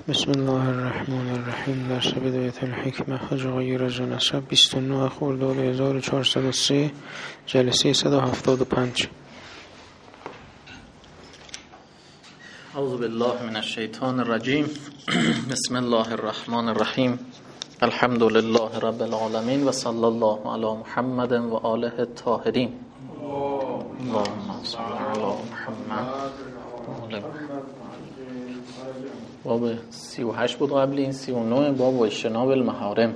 بسم الله الرحمن الرحیم. درس بدایت الحکمه حج آقای رضا نسب 29 خرداد 1403 جلسه 175. اعوذ بالله من الشیطان الرجیم. بسم الله الرحمن الرحیم. الحمد لله رب العالمین و صلی الله علی محمد و آله الطاهرین. اللهم صل علی محمد. باب 38 بود قبل این 39 باب اجتناب المحارم.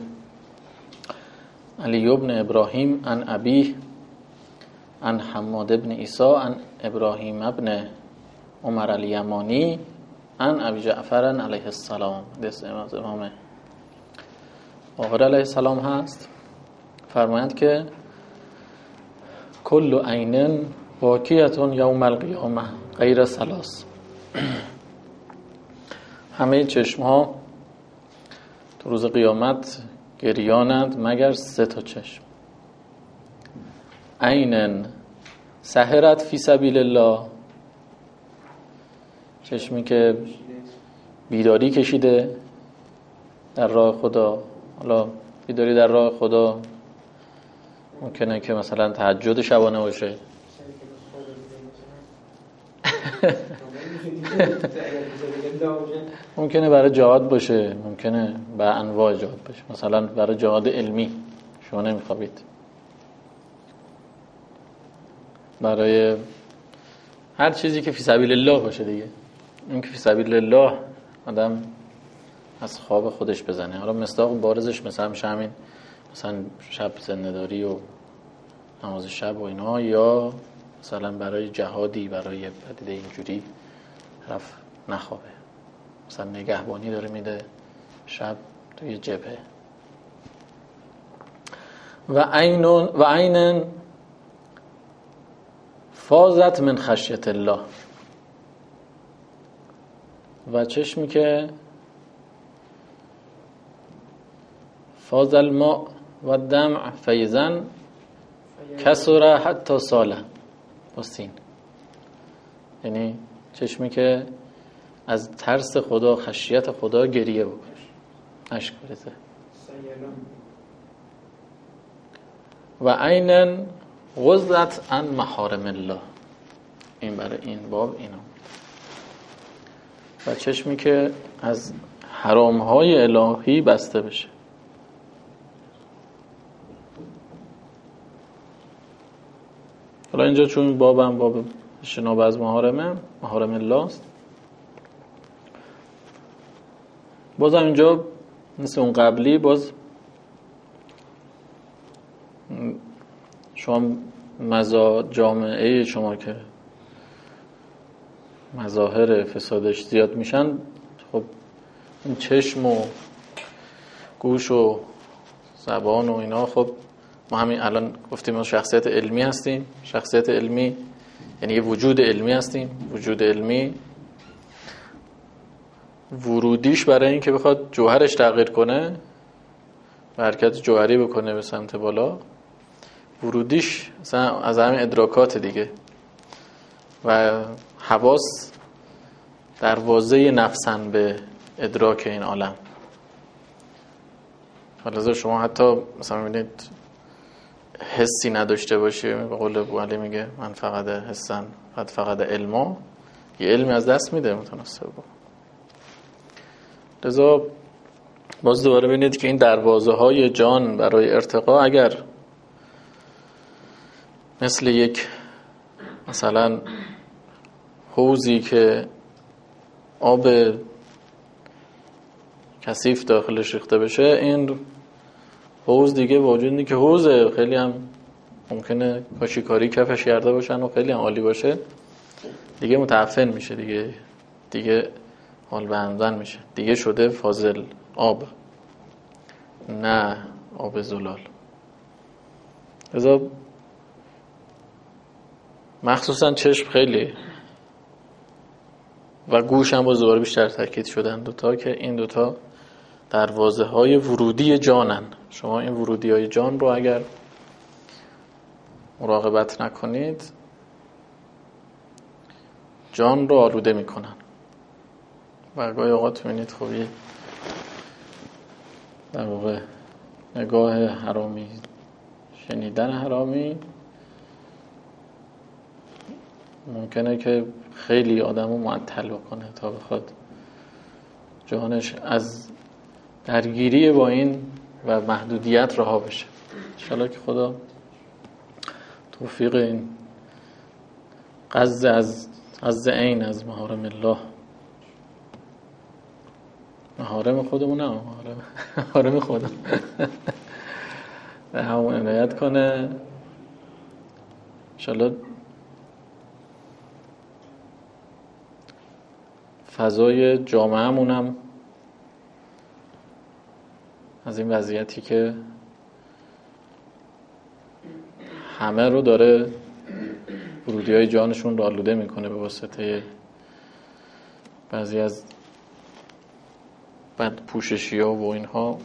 علی بن ابراهیم عن ابیه عن حماد بن عیسی عن ابراهیم بن عمر الیمانی عن ابی جعفر علیه السلام. دست امام باقر علیه السلام هست. فرمایند که کل عین باکیتون یوم القیامه غیر ثلاث. همه چشم ها تو روز قیامت گریانند مگر 3 تا چشم. عین سحرت فی سبیل الله، چشمی که بیداری کشیده در راه خدا. حالا بیداری در راه خدا ممکنه که مثلا تهجد شبانه باشه، ممکنه برای جهاد باشه، ممکنه برای انواع جهاد باشه، مثلا برای جهاد علمی شما نمیخوابید، برای هر چیزی که فی سبیل الله باشه دیگه. این که فی سبیل الله آدم از خواب خودش بزنه. حالا مصداق بارزش مثلا میشه همین، مثلا شب زنده‌داری و نماز شب و اینا، یا مثلا برای جهادی، برای پدیده اینجوری طرف نخوابه، مثلا نگهبانی داره میده شب توی جبهه. و عین فاضت من خشیت الله، و چشمی که فاض الماء و دمع فیضن کسره حتی ساله با سین، یعنی چشمی که از ترس خدا، خشیت خدا گریه بکنه، اشک بریزه. و عینن غضت عن محارم الله، این برای این باب اینا. و چشمی که از حرامهای الهی بسته بشه. حالا اینجا چون بابم باب اجتناب از محارم الله است، بازم اینجا مثل اون قبلی، باز شما جامعه شما که مظاهر فسادش زیاد میشن، خب این چشم و گوش و زبان و اینا، خب ما همین الان گفتیم ما شخصیت علمی هستیم. شخصیت علمی یعنی یه وجود علمی هستیم. وجود علمی ورودیش برای این که بخواد جوهرش تغییر کنه و حرکت جوهری بکنه به سمت بالا، ورودیش مثلا از همین ادراکات دیگه. و حواس دروازه نفسن به ادراک این عالم. حالا شما حتی مثلا میبینید حسی نداشته باشی، به قول ابو علی میگه من فقط حسن فقط علما، یه علمی از دست میده متناسب با. لذا باز دوباره ببینید که این دروازه های جان برای ارتقا اگر مثل یک مثلا حوضی که آب کثیف داخلش ریخته بشه، این حوض دیگه وجودی که حوضه، خیلی هم ممکنه کاشیکاری کفش کرده باشن و خیلی هم عالی باشه، دیگه متعفن میشه، دیگه حال بهندن میشه، دیگه شده فاضل آب، نه آب زلال. لذا مخصوصا چشم خیلی و گوش هم باز دوباره بیشتر تاکید شدن دوتا، که این دوتا دروازه های ورودی جانن. شما این ورودی های جان رو اگر مراقبت نکنید، جان رو آلوده میکنن. و گاهی اوقات می‌بینید خوبی در واقع نگاه حرامی، شنیدن حرامی ممکنه که خیلی آدمو معطل بکنه تا بخواد جانش از درگیری با این و محدودیت رها بشه. انشاءالله که خدا توفیق این قض عین از محارم الله، محارم خودمون، نه محارم خودم به همون عنایت کنه انشاءالله. فضای جامعه‌مون هم از این وضعیتی که همه رو داره ورودی‌های جانشون رو آلوده میکنه به واسطه بعضی از بد پوششی‌ها و اینها،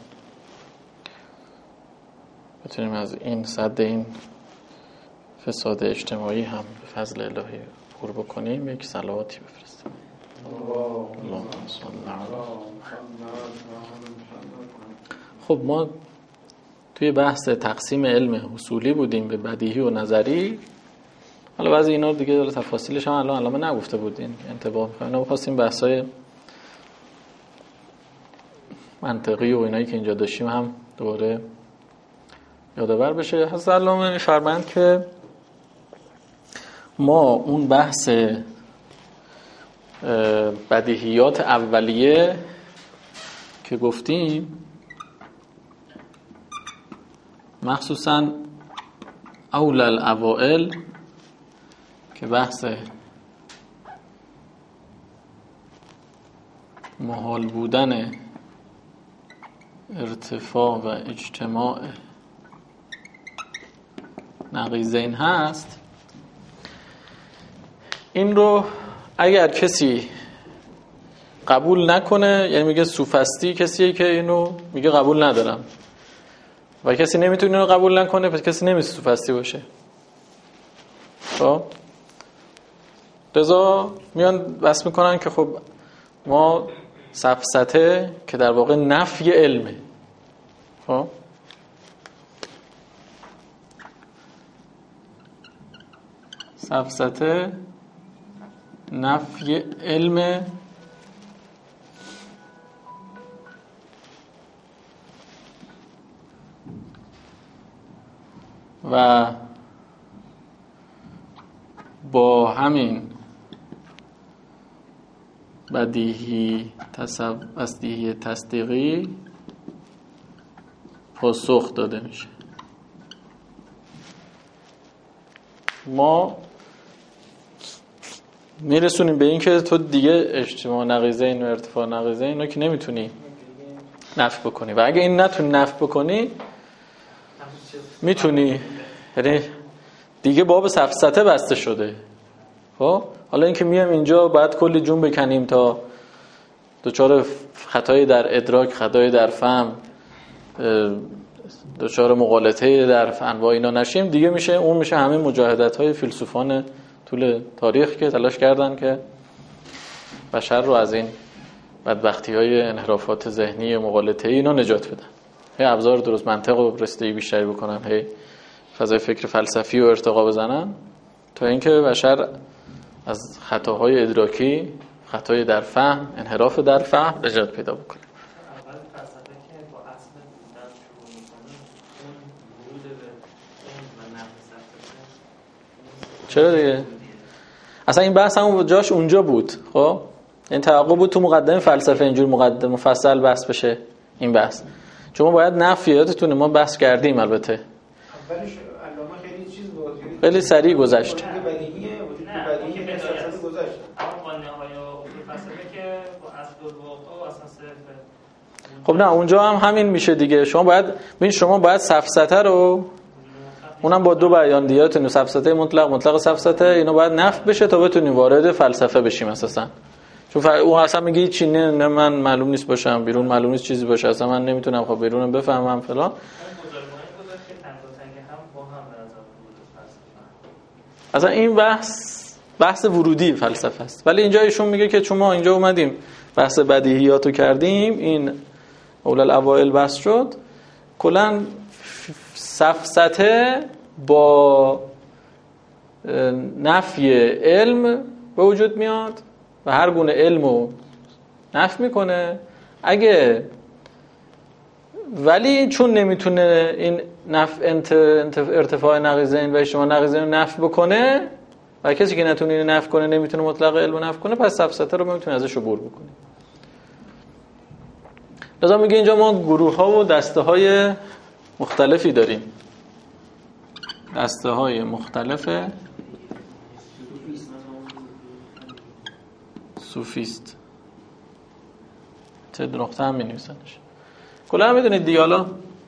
بتونیم از این صد این فساد اجتماعی هم به فضل الهی پر بکنیم. یک صلواتی بفرستیم. اللهم صل علی. خب ما توی بحث تقسیم علم اصولی بودیم به بدیهی و نظری. حالا بعضی اینا دیگه داره تفاصیلش هم الان علامه نگفته بودین، انتباه می‌کنیم. ما خواستیم بحث‌های منطقی و اینایی که اینجا داشتیم هم دوباره یادآور بشه. حضرت علامه می‌فرمایند که ما اون بحث بدیهیات اولیه که گفتیم، مخصوصاً اول الاوائل که بحث محال بودن ارتفاع و اجتماع نقیضین هست، این رو اگر کسی قبول نکنه، یعنی میگه سوفستی کسیه که اینو میگه قبول ندارم، و کسی نمیتونه اینو قبول نکنه، پس کسی نمیشه سوفستی باشه. خب رضا میان بس میکنن که خب ما سفسطه که در واقع نفی علمه. خب سفسطه نفی علم و با همین بدیهی تصدیقی پاسخ داده میشه. ما میرسونیم به این که تو دیگه اجتماع نقیضین و ارتفاع نقیضین رو که نمیتونی نفی بکنی، و اگه این نتونی نفی بکنی میتونی، یعنی دیگه باب سفسطه بسته شده. خب حالا اینکه میام اینجا باید کلی جون بکنیم تا دچار خطای در ادراک، خطای در فهم، دچار مغالطه در انواع اینا نشیم، دیگه میشه اون میشه همه مجاهدت‌های فیلسوفان طول تاریخ که تلاش کردن که بشر رو از این بدبختی‌های انحرافات ذهنی مغالطه‌ای اینا نجات بدن، هی ابزار درست منطق و رسیدگی بیشتری بکنن، هی فضای فکر فلسفی و ارتقا بزنن تا اینکه بشر از خطاهای ادراکی، خطای در فهم، انحراف در فهم نجات پیدا بکنه. اول فلسفه که با اصل بودن شروع می‌کنه، اون ورود به علم و نفس فلسفه. چرا دیگه؟ اصلا این بحث هم جاش اونجا بود. خب این توقع بود تو مقدمه فلسفه اینجور مقدمه مفصل بحث بشه این بحث، چون ما باید نفیاتتونه ما بحث کردیم. البته اولش علامه خیلی چیز بود، خیلی سریع گذشت. وجود بدیهیه، وجود بدیهی که فلسفه گذشت. اما قانون‌های فلسفه که با اصل الواقع و اساس خب نه اونجا هم همین میشه دیگه. شما باید سفسطه رو، اونم با دو بیان دیاتون، سفسطه مطلق سفسطه، اینو باید نفی بشه تا بتونیم وارد فلسفه بشیم اساسا. چون اون اصلا میگه چی، نه من معلوم نیست باشم، بیرون معلوم نیست چیزی باشه، اصلا من نمیتونم خب بیرونم بفهمم فلان. اصلا این بحث ورودی فلسفه است. ولی اینجا ایشون میگه که چون ما اینجا اومدیم بحث بدیهیاتو کردیم، این اول الاوائل بحث شد، کلا سفسطه با نفی علم به وجود میاد و هر گونه علمو نفی میکنه. اگه ولی چون نمیتونه این ارتفاع نقیضین و اجتماع نقیضین رو نفی بکنه و کسی که نتونه اینو نفی کنه نمیتونه مطلق علم رو نفی کنه، پس سفسطه رو میتونه ازش عبور بکنه. لذا میگه اینجا ما گروه ها و دسته های مختلفی داریم. دسته های مختلف صوفیست چه نقطه هم می‌نویسنش. کلا میدونید دیگه، حالا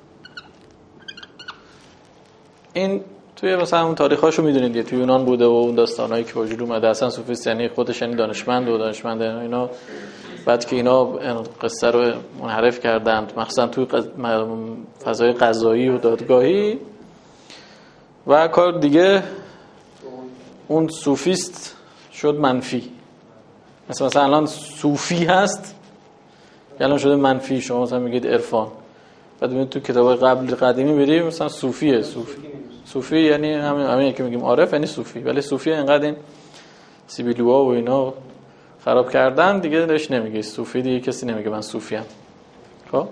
این توی مثلا اون تاریخاشو میدونید دیگه، توی یونان بوده و اون داستانایی که وجود اومده. اصلا صوفیست یعنی خودش یعنی دانشمند اینا، بعد که اینا قصه رو منحرف کردند مخصوصا توی فضای قضایی و دادگاهی و کار دیگه، اون صوفیست شد منفی. مثلا الان صوفی هست الان شده منفی. شما مثلا میگید عرفان، بعد میگید تو کتابای قدیمی بریم مثلا صوفیه. صوفی یعنی همین که میگیم عارف یعنی صوفی، ولی صوفی اینقدر این سیبیلوها و اینا خراب کردن دیگه داش نمیگه صوفی، دیگه کسی نمیگه من صوفی ام. خب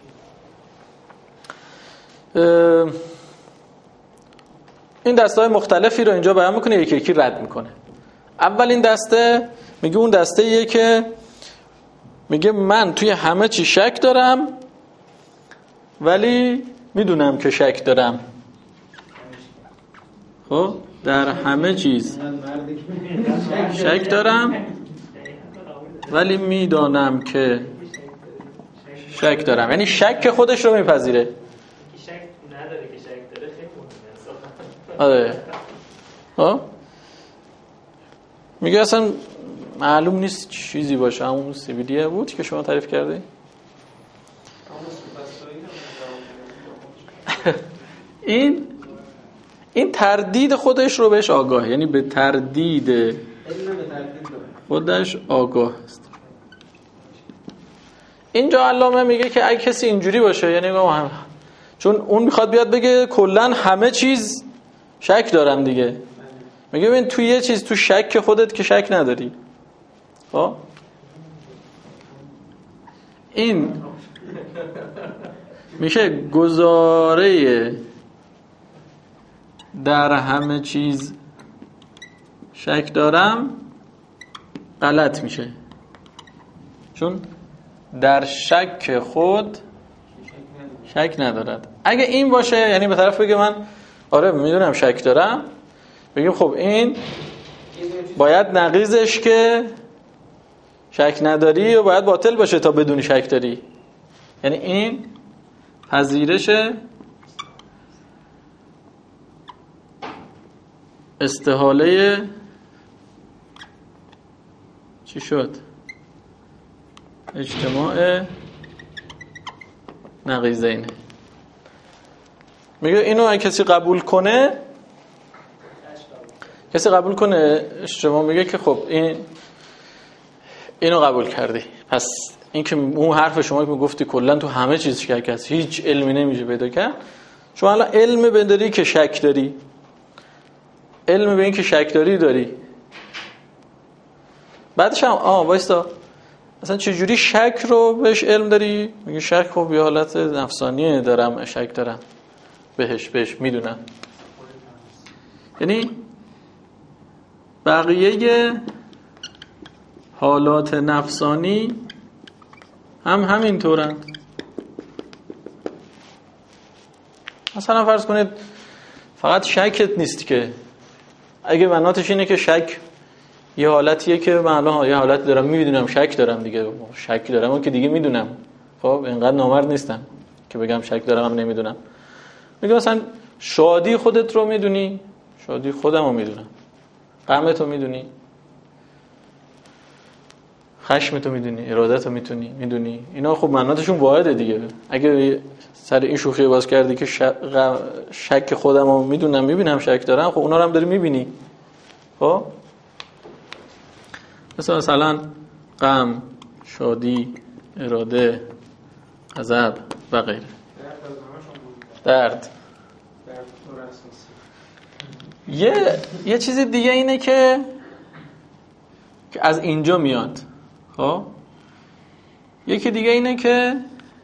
این دسته‌های مختلفی رو اینجا بیان میکنه، یکی یکی رد میکنه. اول این دسته میگه اون دسته‌ایه که میگه من توی همه چی شک دارم ولی میدونم که شک دارم. خب در همه چیز شک دارم ولی میدانم که شک دارم، یعنی شک خودش رو میپذیره. شک نداره که شک داره خیلی مهمه. آره. ها میگه اصلا معلوم نیست چیزی باشه، همون سیبیلیه بود که شما تعریف کردی. این تردید خودش رو بهش آگاه، یعنی به تردید خودش آگاه است. اینجا علامه میگه که اگه کسی اینجوری باشه، یعنی چون اون میخواد بیاد بگه کلن همه چیز شک دارم دیگه، میگه ببین تو یه چیز تو شک خودت که شک نداری. خب این میشه گزاره در همه چیز شک دارم غلط میشه، چون در شک خود شک ندارد. اگه این باشه یعنی به طرف بگه من آره میدونم شک دارم، بگیم خب این باید نقیضش که شک نداری و باید باطل باشه تا بدونی شک داری. یعنی این پذیرش استحاله چی شد؟ اجتماع نقیضینه. میگه اینو اگه کسی قبول کنه اجتماع میگه که خب اینو قبول کردی، پس این که اون حرف شما که گفتی کلا تو همه چیز شک هست، هیچ علمی نمیشه پیدا کرد، شما الان علم بنداری که شک داری، علم به این که شک داری. بعدش هم وایستا مثلا چجوری شک رو بهش علم داری؟ میگه شک خب یه حالت نفسانیه، دارم شک دارم بهش میدونم. یعنی بقیه حالات نفسانی هم همینطورن. مثلا فرض کنید فقط شکت نیست که، اگه مناتش اینه که شک یه حالتیه که من الان یه حالت دارم میدونم شک دارم دیگه، شک دارم اون که دیگه میدونم. خب اینقدر نامرد نیستم که بگم شک دارم هم نمیدونم. میگم مثلا شادی خودت رو میدونی، شادی خودم رو میدونم، غمت رو میدونی، خشمت رو میدونی، ارادت رو میدونی. اینا خب مناتشون واحده دیگه. اگه سر این شوخی باز کردی که شک خودم رو میدونم میبینم شک دارم، خب اونا رو هم داری میبینی. خب مثلا غم، شادی، اراده، غضب و غیره. درد. یه چیز دیگه اینه که از اینجا میاد. خب یکی دیگه اینه که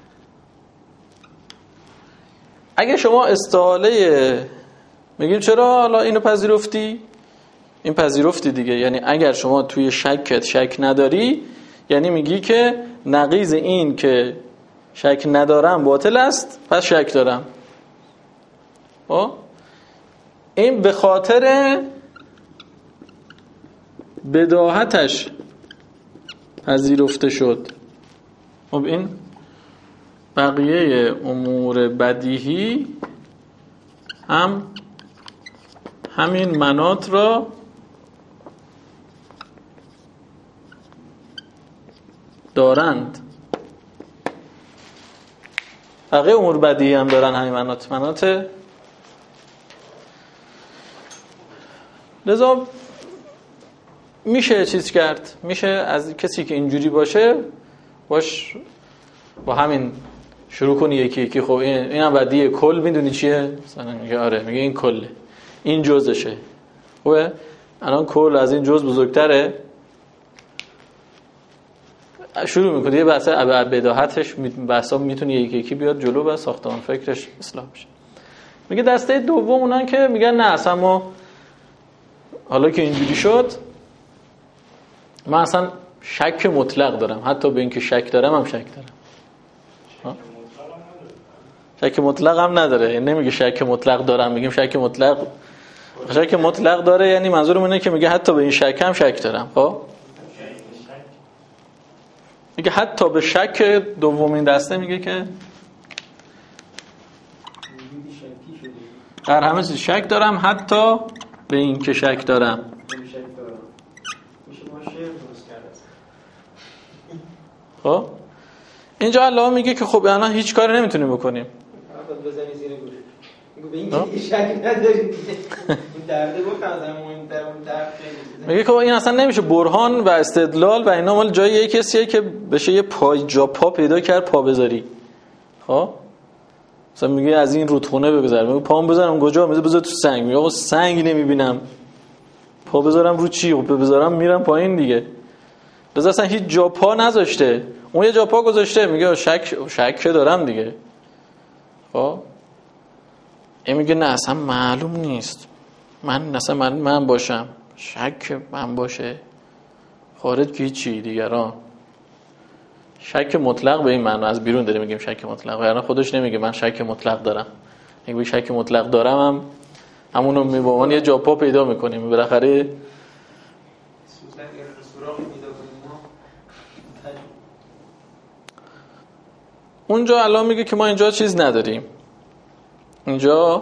اگه شما استحاله میگیم چرا حالا اینو پذیرفتی؟ این پذیرفتی دیگه. یعنی اگر شما توی شکت شک نداری، یعنی میگی که نقیض این که شک ندارم باطل است، پس شک دارم. این به خاطر بداهتش پذیرفته شد. خب این بقیه امور بدیهی هم همین مناط را دارند. بقیه امور بدیهی هم دارن همین مناط. لذا میشه چیز کرد، میشه از کسی که اینجوری باشه باش با همین شروع کنی یکی یکی. خب این هم بدیه، کل میدونی چیه؟ مثلا میگه آره، میگه این کله، این جزشه. خوبه؟ الان کل از این جز بزرگتره. شروع میکنه یه بحث بداهتش، بحثا میتونه یکی یکی بیاد جلو و ساختمان فکرش اصلاح بشه. میگه دسته دوم اونان که میگن نه اصلا ما حالا که اینجوری شد من اصلا شک مطلق دارم، حتی به اینکه شک دارم هم شک دارم. شک مطلق هم نداره، یعنی نمیگه شک مطلق دارم، میگیم شک مطلق داره. یعنی منظورم اینه که میگه حتی به این شک هم شک دارم. خب میگه حتی به شک دومین دسته میگه که در همه چیز شک دارم، حتی به این که شک دارم. خب اینجا الله میگه که خب الان هیچ کاری نمیتونیم بکنیم. بزنی زیر گوش. میگه به این که شک نداری دیگه. این درده گفت از مهم‌تر اون درد خیلی. میگه که این اصلا نمیشه برهان و استدلال و اینا مال جای یه کسیه که بشه یه پا پیدا کرد پا بذاری. خب مثلا میگه از این رودخونه بگذر، میگه پام بذارم کجا؟ میگه بذار تو سنگ. میگه آقا سنگ نمیبینم، پا بذارم رو چی؟ خب بذارم میرم پایین دیگه. لذا اصلا هیچ جا پا نذاشته، اون یه جا پا گذاشته. میگه شک دارم دیگه. خب این میگه نه اصلا معلوم نیست، من باشم، شک من باشه، خارج که هیچی دیگران. شک مطلق به این معنی از بیرون داره میگیم شک مطلق، یعنی خودش نمیگه من شک مطلق دارم. میگه شک مطلق دارم هم همونو میبوان یه جا پا پیدا میکنیم بالاخره. اونجا الان میگه که ما اینجا چیز نداریم، اینجا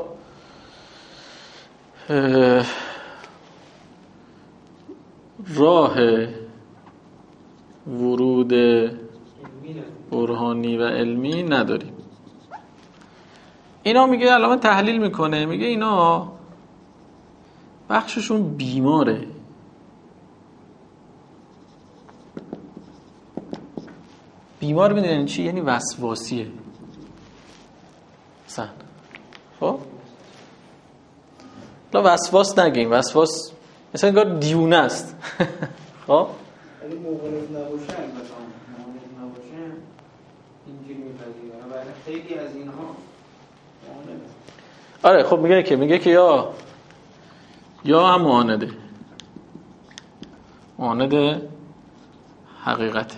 راه ورود برهانی و علمی نداریم. اینا میگه علامه تحلیل میکنه، میگه اینا بخششون بیماره. بیمار میدونین چی؟ یعنی وسواسیه. مثلا خب لا وسواس نگیم، وسواس مثلا انگار دیونه است. خب اگه موقعیت نباشه اینجوری میپذیره و خیلی از اینها آره. خب میگه که یا هم معانده حقیقته.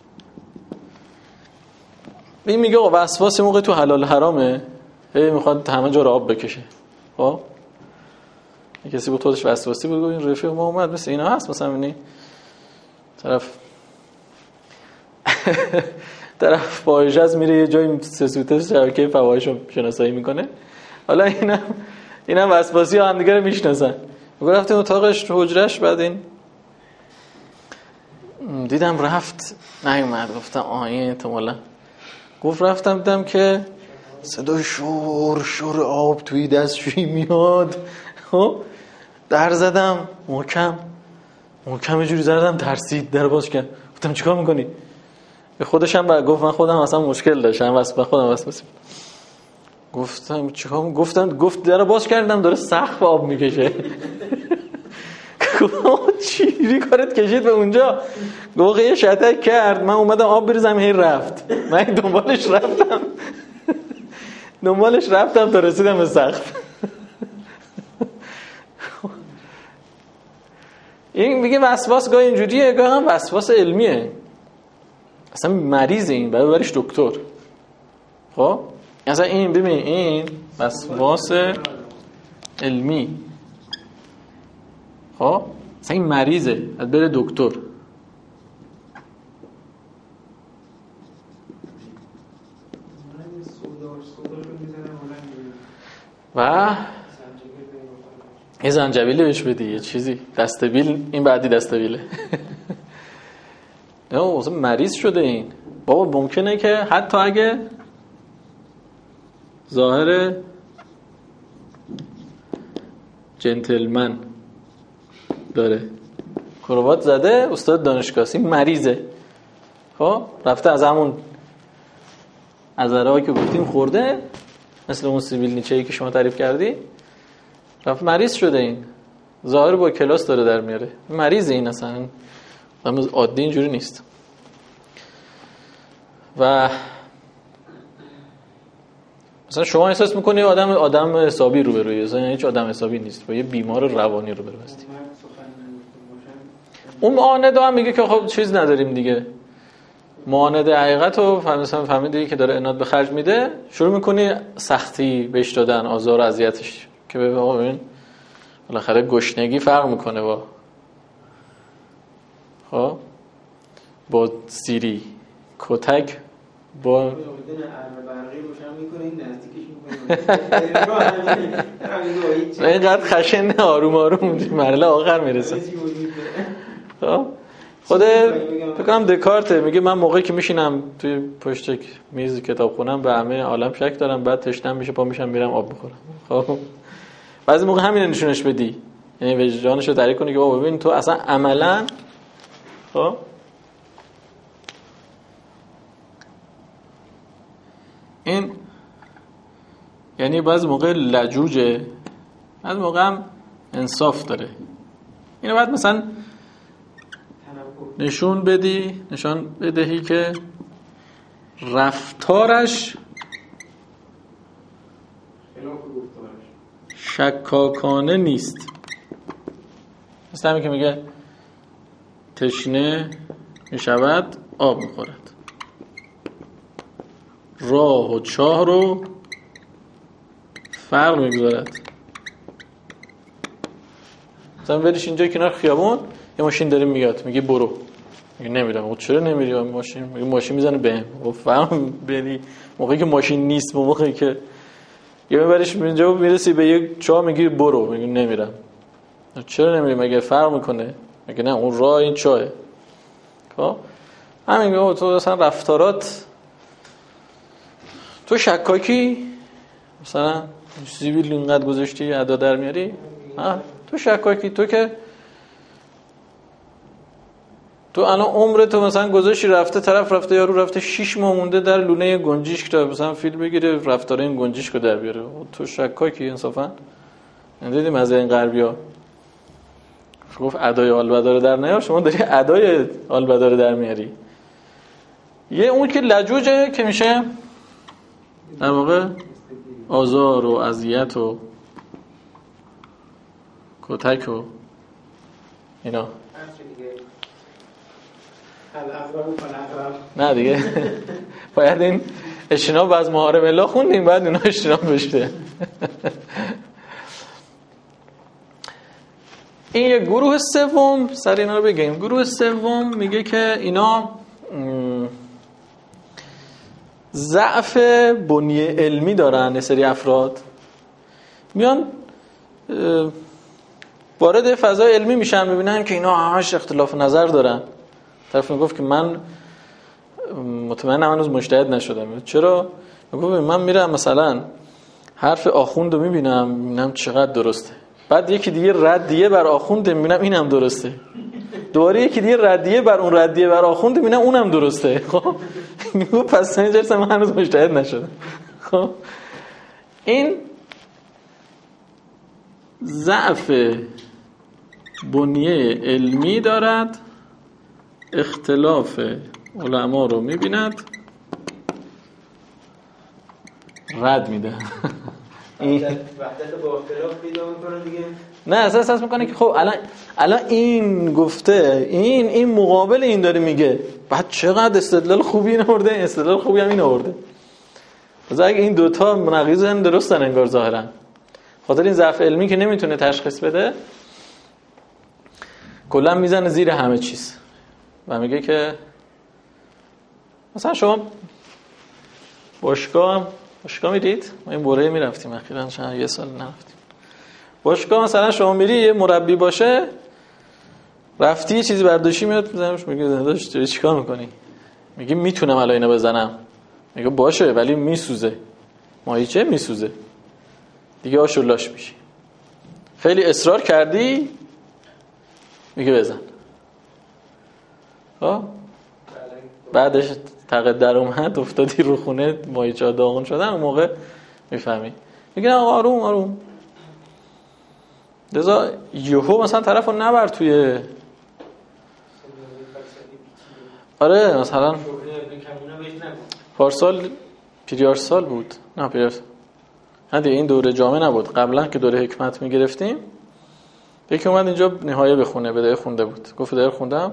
این میگه وسواس موقع تو حلال حرامه، میخواد همه جا رو آب بکشه. خب کسی بود خودش وسواسی بود، این رفیق ما اومد مثل اینا هست، مثلا اینی طرف فاحشه از میره یه جایی سسوته شبکه فواحش رو شناسایی میکنه. حالا اینا وسواسی هم دیگه رو میشناسن. میگه رفتیم اتاقش تو حجرش، بعد این دیدم رفت نیومد، گفتم این احتمالاً گفت رفتم دیدم که صدا شور آب توی دستشویی میاد. خب در زدم محکم یه جوری زدم، ترسید، در باز کرد. گفتم چیکار میکنی؟ به خودش هم گفت من خودم اصلا مشکل داشتم واسه خودم واسه گفتم چیکار گفت در باز کردم داره سقف آب میکشه. گفتم چیری کارت کشید به اونجا؟ گفت یه شتک کرد من اومدم آب بریزم هی رفت، من دنبالش رفتم تا رسیدم به سقف. این میگه وسواس گاه اینجوریه، گاه هم وسواس علمیه، اصلا مریضه، این باید ببریش دکتر. خب اصلا این ببین این وسواس علمی، خب اصلا این مریضه، باید بره دکتر. و یه زنجبیل بهش بدی، یه چیزی، دستبیل، این بعدی دستبیله. نه اصلا مریض شده این بابا. ممکنه که حتی اگه ظاهر جنتلمن داره، کراوات زده، استاد دانشگاه، این مریضه. خب رفته از همون عذرهایی که گفتیم خورده، مثل اون سیبیل نیچه‌ای که شما تعریف کردی، رفت مریض شده. این ظاهر با کلاس داره در میاره، مریضه این، اصلا اما عادی اینجوری نیست. و مثلا شما احساس میکنی آدم حسابی رو بروی، مثلا هیچ آدم حسابی نیست، با یه بیمار روانی رو بروستی. اون معاند هم میگه که خب چیز نداریم دیگه، معاند حقیقت رو مثلا فهمیدی که داره عناد به خرج میده، شروع میکنی سختی بهش دادن، آزار و اذیتش، که ببین بالاخره گشنگی فرق میکنه با سیری، کتک با برقی روشن میکنه، این نزدیکش میکنه، اینقدر خشن آروم آروم مرحله آخر میرسه. خود بکنم دکارته میگه من موقعی که میشینم توی پشت میز کتاب خونم به همه عالم شک دارم، بعد تشنم میشه پا میشم میرم آب بخورم. خب بعضی موقع همین نشونش بدی، یعنی وجدانشو تحریک کنی که بابا ببین تو اصلا عملا، خب این یعنی بعضی موقع لجوجه، بعضی موقع هم انصاف داره. اینو بعد مثلا نشون بدهی که رفتارش شکاکانه نیست. مثل همین که میگه تشنه میشود آب میخورد، راه و چاه رو فرق میگذارد. مثلا بریش اینجا کنار خیابون، یه ماشین داره میاد، میگه برو، میگه نمیرم. چرا نمیری؟ ماشین میزنه بهم. فهم بری موقعی که ماشین نیست، موقعی که یه ببریش اینجا میرسی به یک چاه، میگه برو، میگه نمیرم. چرا نمیری؟ مگه فرق میکنه؟ میگه نه اون راه این چاهه. خب همین میگه تو اصلا رفتارات، تو شکاکی، مثلا سیبیل اینقدر گذاشتی ادا در میاری، تو شکاکی، تو که تو الان عمر تو مثلا گذاشتی رفته طرف رفته، یارو رفته 6 ماه مونده در لونه گنجشک تا مثلا فیل بگیره رفتار این گنجشک رو در بیاره، تو شکاکی انصافا. دیدیم از این غربیا گفت ادای آلبدار در نیار، شما داری ادای آلبدار در میاری. یه اون که لجوجه که میشه در واقع آزار و اذیت و کتک و اینا. نه دیگه باید این اجتناب از محارم الله خوندیم، بعد اینا اجتناب بشه. این یک گروه سوم، سر اینا رو بگیم. گروه سوم میگه که اینا ضعف بنیه علمی دارن. یه سری افراد میان وارد فضای علمی میشن، میبینن که اینا همش اختلاف نظر دارن. طرف میگفت که من مطمئنم هنوز مجتهد نشدم. چرا؟ میگفت من میرم مثلا حرف آخوند رو میبینم چقدر درسته، بعد یکی دیگه رد دیگه بر آخوند میبینم اینم درسته. دوباره یکی دیگه ردیه بر اون ردیه بر آخوند میبینم اونم درسته. خب میگه پس این جلسه من هنوز مجتهد نشدم. خب این ضعف بنیه علمی دارد، اختلاف علما رو میبیند، رد میده. وحدت با اختلاف پیدا میکنه دیگه. نه اساس میکنه که خب الان این گفته این مقابل این داره میگه، بعد چقدر استدلال خوبی این آورده، استدلال خوبی هم این آورده. مثلا اگه این دوتا مناقضن درستن انگار ظاهرا، خاطر این ضعف علمی که نمیتونه تشخیص بده کلا میزنه زیر همه چیز و میگه که مثلا شما باشگاه میرید، ما این بوره میرفتیم اخیراً چند یه سال نرفتیم باشگاه، مثلا شما میری یه مربی باشه، رفتی یه چیزی برداشتی میاد میزنمش، میگه داداش چیکار میکنی؟ میگه میتونم الان اینو بزنم، میگه باشه ولی میسوزه. ماهیچه میسوزه دیگه، آشولاش میشی. خیلی اصرار کردی، میگه بزن. بعدش تقد در اومد، افتادی رو خونه، ماهیچه داغون شدن، اون موقع میفهمی. میگه آقا آروم لذا یهو مثلا طرفو نبر توی آره مثلا پارسال پیریارسال بود، نه پیریارسال نه این دوره جامعه نبود، قبلا که دوره حکمت میگرفتیم یکی اومد اینجا نهایه بخونه، بدایه خونده بود، گفت بدایه خوندم.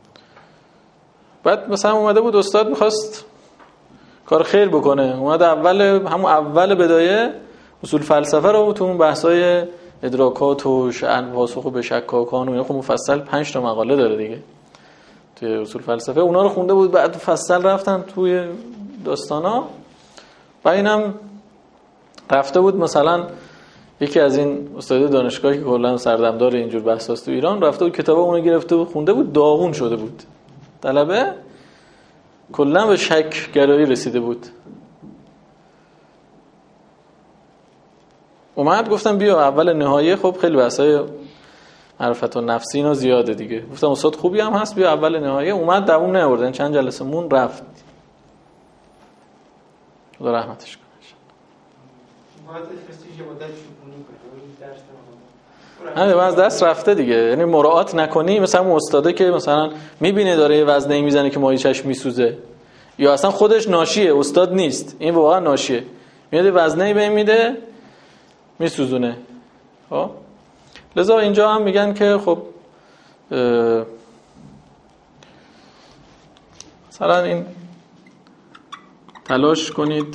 بعد مثلا اومده بود استاد میخواست کار خیر بکنه، اومد اول بدایه اصول فلسفه رو تو اون بحثای ادراکات و شأن پاسخ به شکاکان و اینا خب مفصل 5 تا مقاله داره دیگه توی اصول فلسفه، اونا رو خونده بود. بعد مفصل رفتن توی داستانا و اینم رفته بود مثلا یکی از این استاد دانشگاهی که کلا سردمدار اینجور بحثاست تو ایران، رفته بود کتابا اونو گرفته بود خونده بود، داغون شده بود. طلبه کلا به شک گرایی رسیده بود. اومد گفتم بیا اول نهایه، خب خیلی بحثای معرفت و نفسی اینا زیاده دیگه، گفتم استاد خوبی هم هست بیا اول نهایه. اومد دووم نیاوردن، چند جلسه مون رفت. خدا رحمتش کنه. نه از دست رفته دیگه، یعنی مراعات نکنی مثلا اون استاده که مثلا میبینه داره یه وزنه میزنه که ماهیچش میسوزه، یا اصلا خودش ناشیه استاد نیست، این واقعا ناشیه، میاد وزنه به میده میسوزونه. خب لذا اینجا هم میگن که خب مثلا این تلاش کنید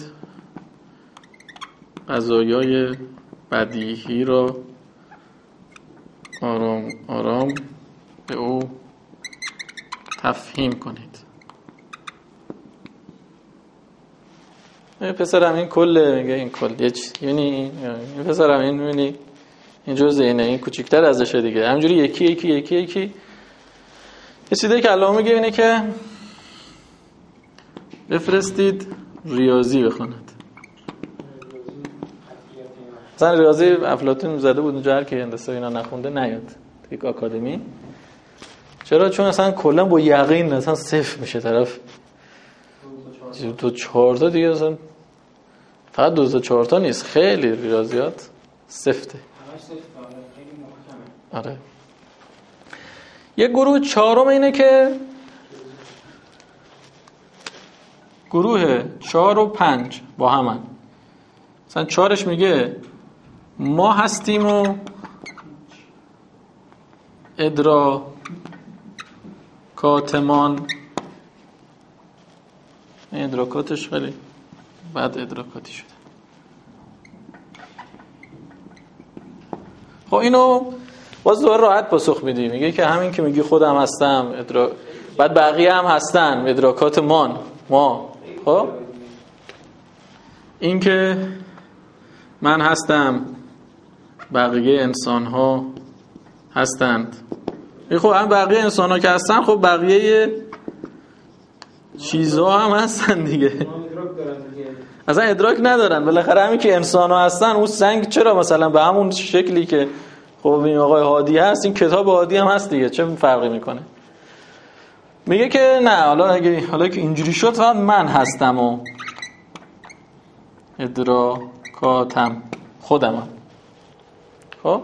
قضایای بدیهی را آرام آرام به او تفهیم کنید. پسرم این کله، میگه این کل یعنی این پسرم این میبینی این جزء اینه، این کوچیک‌تر ازشه دیگه. همینجوری یکی یه چیزی که الله میگه اینه که بفرستید ریاضی بخواند. مثلا ریاضی افلاطون زده بود اونجا، هر کی هندسه اینا نخونده نیاد یک آکادمی. چرا؟ چون اصلا کلا با یقین اصلا صفر میشه طرف. 2-4 تا دیگه اصلا فقط 2-4 تا نیست، خیلی ریاضیات سفته. آره. یه گروه چهارم اینه که گروه 4 و 5 با همن. مثلا 4ش میگه ما هستیم و ادراکاتمان، ادراکاتش خیلی بعد ادراکاتی شده. خب اینو باز دوباره راحت پاسخ میدی، میگه که همین که میگی خودم هستم بعد بقیه هم هستن ادراکات ما. خب این که من هستم بقیه انسان ها هستند، خب هم بقیه انسان ها که هستن خب بقیه چیزها هم هستن دیگه، اصلا ادراک ندارن. بالاخره همین که انسان ها هستن، اون سنگ چرا مثلا به همون شکلی که خب این آقای هادی هست این کتاب هادی هم هست دیگه، چه فرقی میکنه؟ میگه که نه، حالا که اینجوری شد فقط من هستم و ادراکاتم خودمم. خب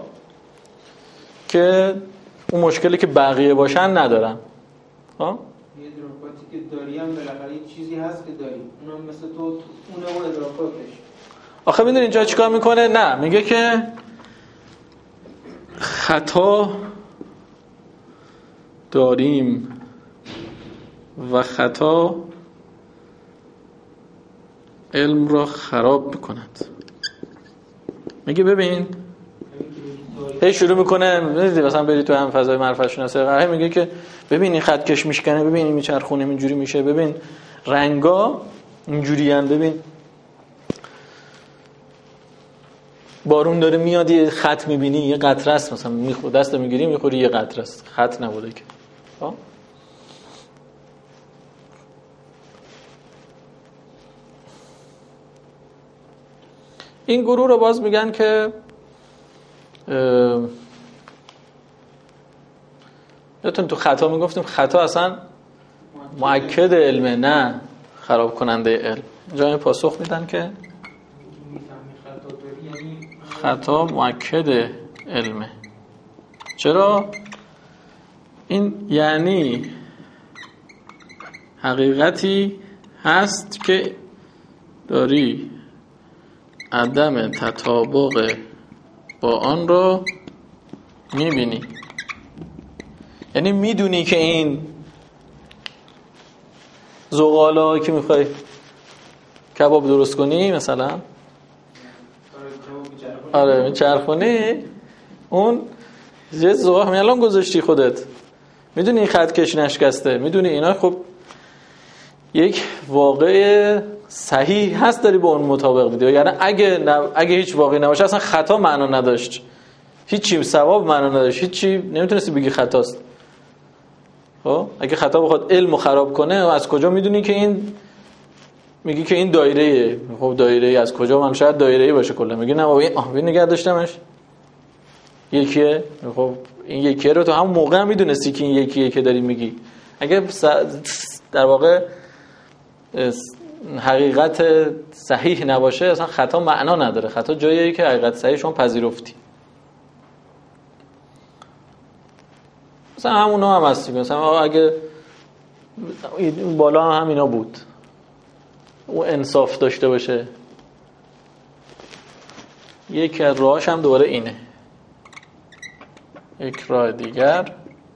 که اون مشکلی که بقیه باشن ندارم. خب ادراکاتی که داری هم بالاخره یه چیزی هست که داری، اونم مثل تو اونه و ادراکاتش. آخه میدونی اینجا چیکار میکنه؟ نه، میگه که خطا داریم و خطا علم را خراب میکند. میگه ببین، هی شروع میکنه مثلا بری تو هم فضای معرفت شناسی قهر، میگه که ببین این خط کش میشکنه، ببین این میچرخونه اینجوری میشه، ببین رنگا اینجوری ان، ببین بارون داره میاد یه خط میبینی یه قطره است، مثلا دست میگیری میخوری یه قطره است، خط نبوده که. این گروه رو باز میگن که یادتون تو خطا میگفتیم خطا اصلا مؤکد علمه نه خراب کننده علم. اینجا پاسخ میدن که خطا مؤکد علمه. چرا؟ این یعنی حقیقتی هست که داری عدم تطابق با آن رو میبینی، یعنی میدونی که این زغالا که میخوای کباب درست کنی مثلا آره میچرخونی، اون یه زغال همین الان گذاشتی خودت، میدونی این خط کش نشکسته، میدونی اینا خب یک واقع صحیح هست داری با اون مطابق دیدی، یعنی اگه هیچ واقعی نباشه اصلا خطا معنا نداشت، هیچی ثواب معنا نداشت، هیچی نمیتونستی بگی خطاست. خب اگه خطا بخواد علمو خراب کنه از کجا میدونی که این میگی که این دایره‌ایه؟ خب دایره‌ای از کجا؟ من شاید دایره‌ای باشه کلا، میگی نه بابا این نگه داشتمش یکیه. خب این یکیه رو تو همون موقع هم میدونستی که این یکیه که داری میگی. اگه در واقع حقیقت صحیح نباشه اصلا خطا معنا نداره، خطا جاییه که حقیقت صحیح شما پذیرفتی. مثلا همونا هم هستی، مثلا اگه بالا هم همینا بود او انصاف داشته باشه، یک راهش هم دوباره اینه. یک راه دیگر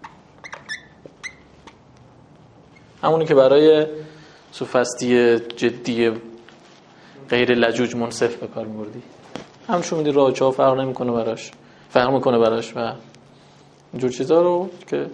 همونی که برای سوفستی جدی غیر لجوج منصف به کار می‌بردی، همشون میدی راه چا فرق نمی‌کنه براش، فرق می‌کنه براش و اینجور چیزا رو که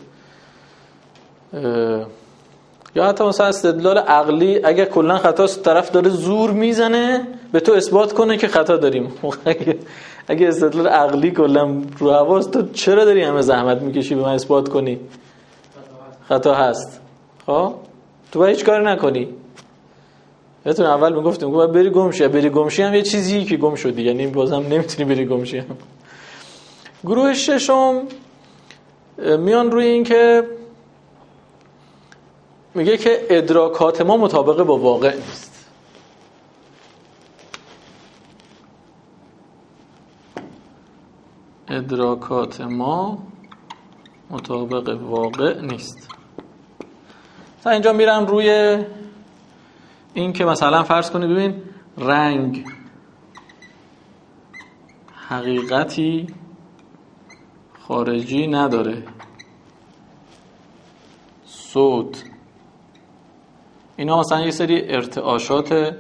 یا حتی مثلا استدلال عقلی اگه کلا خطاست طرف داره زور میزنه به تو اثبات کنه که خطا داریم. اگه استدلال عقلی کلا رو حواس، تو چرا داری همه زحمت میکشی به من اثبات کنی خطا هست؟ خب تو باید هیچ کاری نکنی. بهتون اول میگفتیم باید بری گمشی، بری گمشی هم یه چیزی که گم شدی، یعنی بازم نمیتونی بری گمشی هم. گروه ششم میان روی این که میگه که ادراکات ما مطابق با واقع نیست. ادراکات ما مطابق واقع نیست. مثلا اینجا میرم روی این که مثلا فرض کنید ببین رنگ حقیقتی خارجی نداره، صوت اینا مثلا یه سری ارتعاشات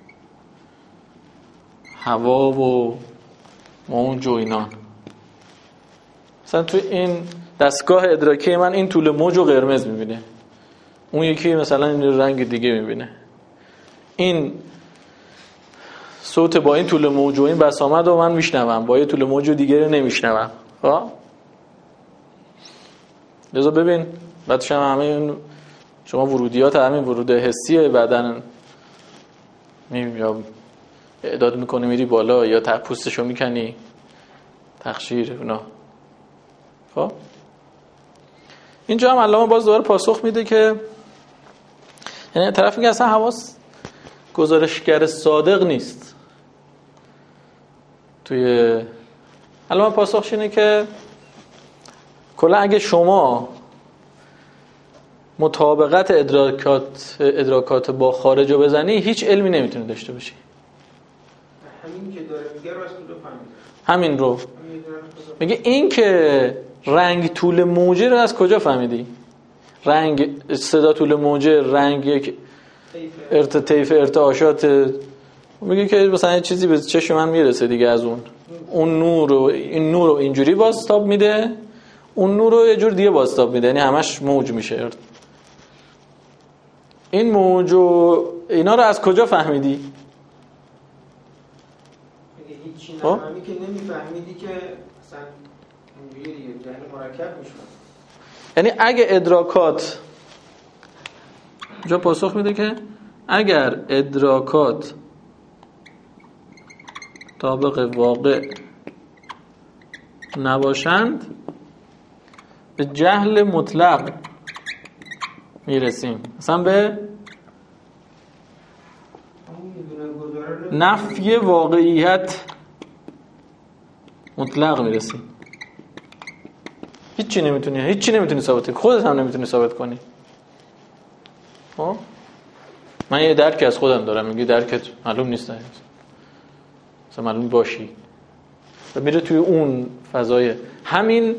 هوا و موج و اینا، مثلا تو این دستگاه ادراکی من این طول موج و قرمز میبینه، اون یکی مثلا این رنگ دیگه میبینه، این صوت با این طول موج و این بسامد رو من میشنوم، با یه طول موج دیگه رو نمیشنوم. خب لذا ببین بعدش هم همه شما ورودیات همین ورود حسیه بدن یا اعداد میکنی میری بالا یا پوستشو میکنی تخشیر اونا. خب اینجا هم علامه باز دوباره پاسخ میده که یعنی طرف میگه اصلا حواس گزارشگر صادق نیست. توی الان پاسخش اینه که کلا اگه شما مطابقت ادراکات با خارج رو بزنی هیچ علمی نمیتونی داشته باشی. همین که داره میگه رو از کجا فهمیده؟ همین رو میگه این که رنگ طول موجه رو از کجا فهمیدی؟ رنگ صدا طول موجه، رنگ یک طیف ارتعاشات، میگه که مثلا چیزی به چشم من میرسه دیگه، از اون نور رو این نور رو اینجوری بازتاب میده، اون نور رو یه جور دیگه بازتاب میده، یعنی همش موج میشه. این موج و اینا رو از کجا فهمیدی؟ هیچی نفهمی که نمیفهمیدی که اصلا اونجوری دیگه ذهن مرکب میشه. یعنی اگه ادراکات جا پاسخ میده که اگر ادراکات طابق واقع نباشند به جهل مطلق میرسیم، مثلا به نفی واقعیت مطلق میرسیم. هیچی نمیتونی ثابت کنی، خودت هم نمیتونی ثابت کنی. من یه درکی از خودم دارم، میگه درکت معلوم نیست، مثلا معلوم باشی و میره توی اون فضای همین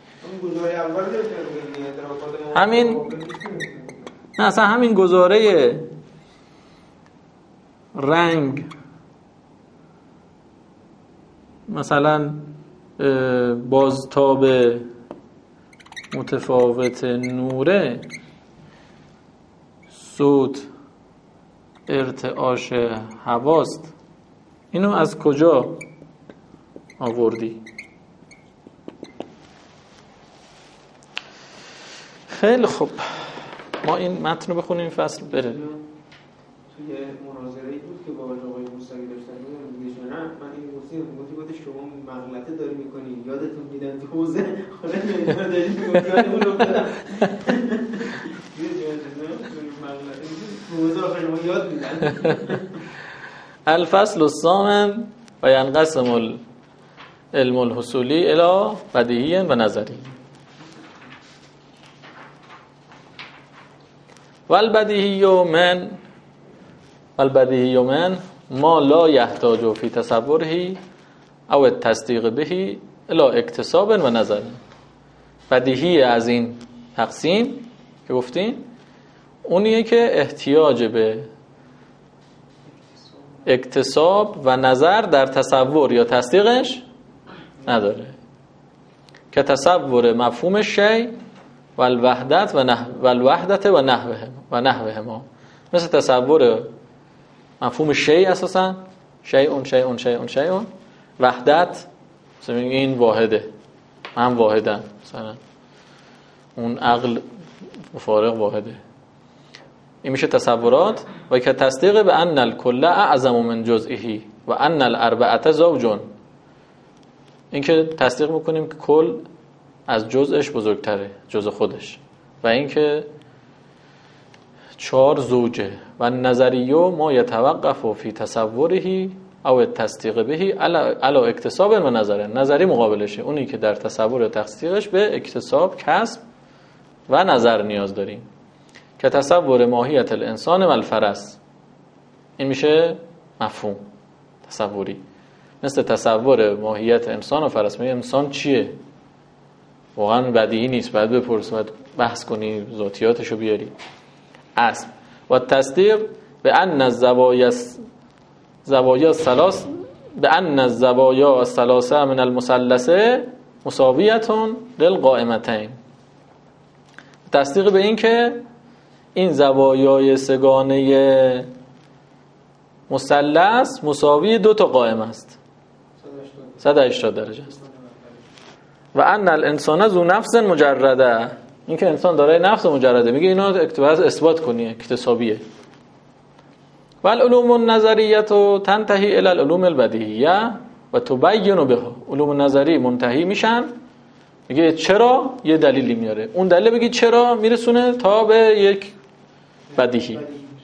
نه اصلا همین گزاره رنگ، مثلا بازتاب متفاوت نوره، صوت، ارتعاش حواست، اینو از کجا آوردی؟ خیلی خوب، ما این متن رو بخونیم، فصل بره. توی مناظره‌ای بود که با آقای موسوی داشتن، میگه نه من این گفتی شما مغلطه داری میکنی، یادتون میدن تو حوزه حالا نمیدونم داری میگفتی یادمون افتادم حوزه آخر شما یاد میدن. الفصل الثامن و ینقسم علم الحصولی الی بدیهی و نظری. والبدیهی من ما لا یحتاج فی تصوره او التصدیق به الی اکتساب و نظر. بدیهی از این تقسیم که گفتیم اونیه که احتیاج به اکتساب و نظر در تصور یا تصدیقش نداره، که تصور مفهوم شیء و الوحدت و نحوهما، مثل تصور مفهوم شیء، اساسا شیء، وحدت، مثلا این واحده، من واحدم، مثلا اون عقل مفارق واحده، این میشه تصورات. و که تصدیق به ان الکل اعظم من جزئه و ان الاربعه زوج، این که تصدیق میکنیم که کل از جزءش بزرگتره، جزء خودش، و این که 4 زوجه. و نظریه ما یتوقف فی تصوره او تصدیق به علی اکتساب و نظر. نظری مقابلشه، اونی که در تصور و تصدیقش به اکتساب، کسب و نظر نیاز داریم، که تصور ماهیت الانسان و الفرس، این میشه مفهوم تصوری، مثل تصور ماهیت انسان و فرس. میگه انسان چیه؟ واقعا بدیهی نیست، باید بپرس، باید بحث کنی، ذاتیاتشو بیاری. اصل و تصدیق به ان الزوایا الثلاث من المثلثه مساویه للقائمتین. تصدیق به این که این زوایای سگانه مثلث مساوی 2 تا قائم است، 180 درجه است. و ان الانسان ذو نفس مجرده، این که انسان دارای نفس مجرده، میگه اینا باید اثبات کنی، اکتسابیه. و العلوم النظریه تنتهی الی العلوم البدیهیه و تبین بها. علوم نظری منتهی میشن، میگه چرا، یه دلیلی میاره، اون دلیل بگی چرا میرسونه تا به یک بدیهی.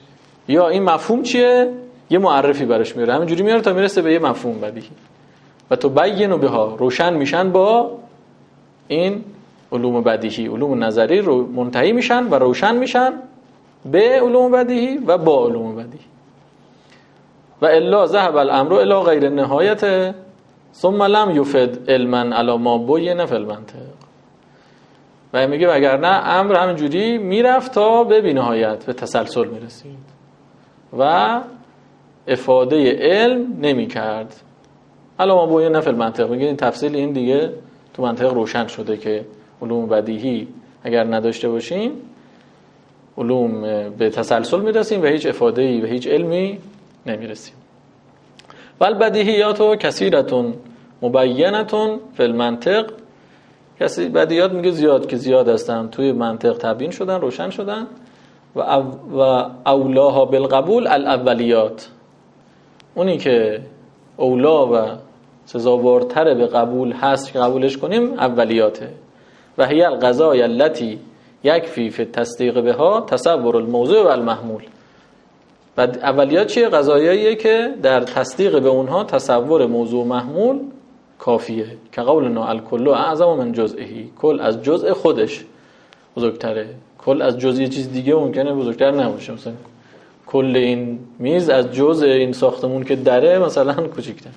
یا این مفهوم چیه، یه معرفی براش میاره، همینجوری میاره تا میرسه به یه مفهوم بدیهی. و تو بین و بها، روشن میشن با این علوم بدیهی، علوم نظری رو منتهی میشن و روشن میشن به علوم بدیهی و با علوم بدیهی. و الا ذهب الامر الی غیر النهایه ثم لم یفد علما علی ما بین فی المنطق. و میگه وگرنه امر همینجوری میرفت تا به بی‌نهایت، به تسلسل میرسید و افاده علم نمیکرد. علی ما بین فی المنطق، میگه این تفصیل این دیگه تو منطق روشن شده که علوم بدیهی اگر نداشته باشیم علوم به تسلسل میرسیم و هیچ افاده‌ای و هیچ علمی نمیرسیم. ول بدیهیات کثیرتون مبینتون فی المنطق، کسی بدیهیات میگه زیاد که زیاد هستن توی منطق تبیین شدن، روشن شدن. و اولاها بالقبول الاولیات، اونی که اولا و سزاوارتر به قبول هست که قبولش کنیم اولیاته. و هی القضایا التي یکفی فی التصدیق بها تصور الموضوع و المحمول. و اولیات چیه؟ قضایاییه که در تصدیق به اونها تصور موضوع و محمول کافیه. که قولنا الکل اعظم من جزئه، کل از جزء خودش بزرگتره. کل از جزء یه چیز دیگه ممکنه بزرگتر نباشه، مثلا کل این میز از جزء این ساختمون که دره مثلا کوچیک‌تره.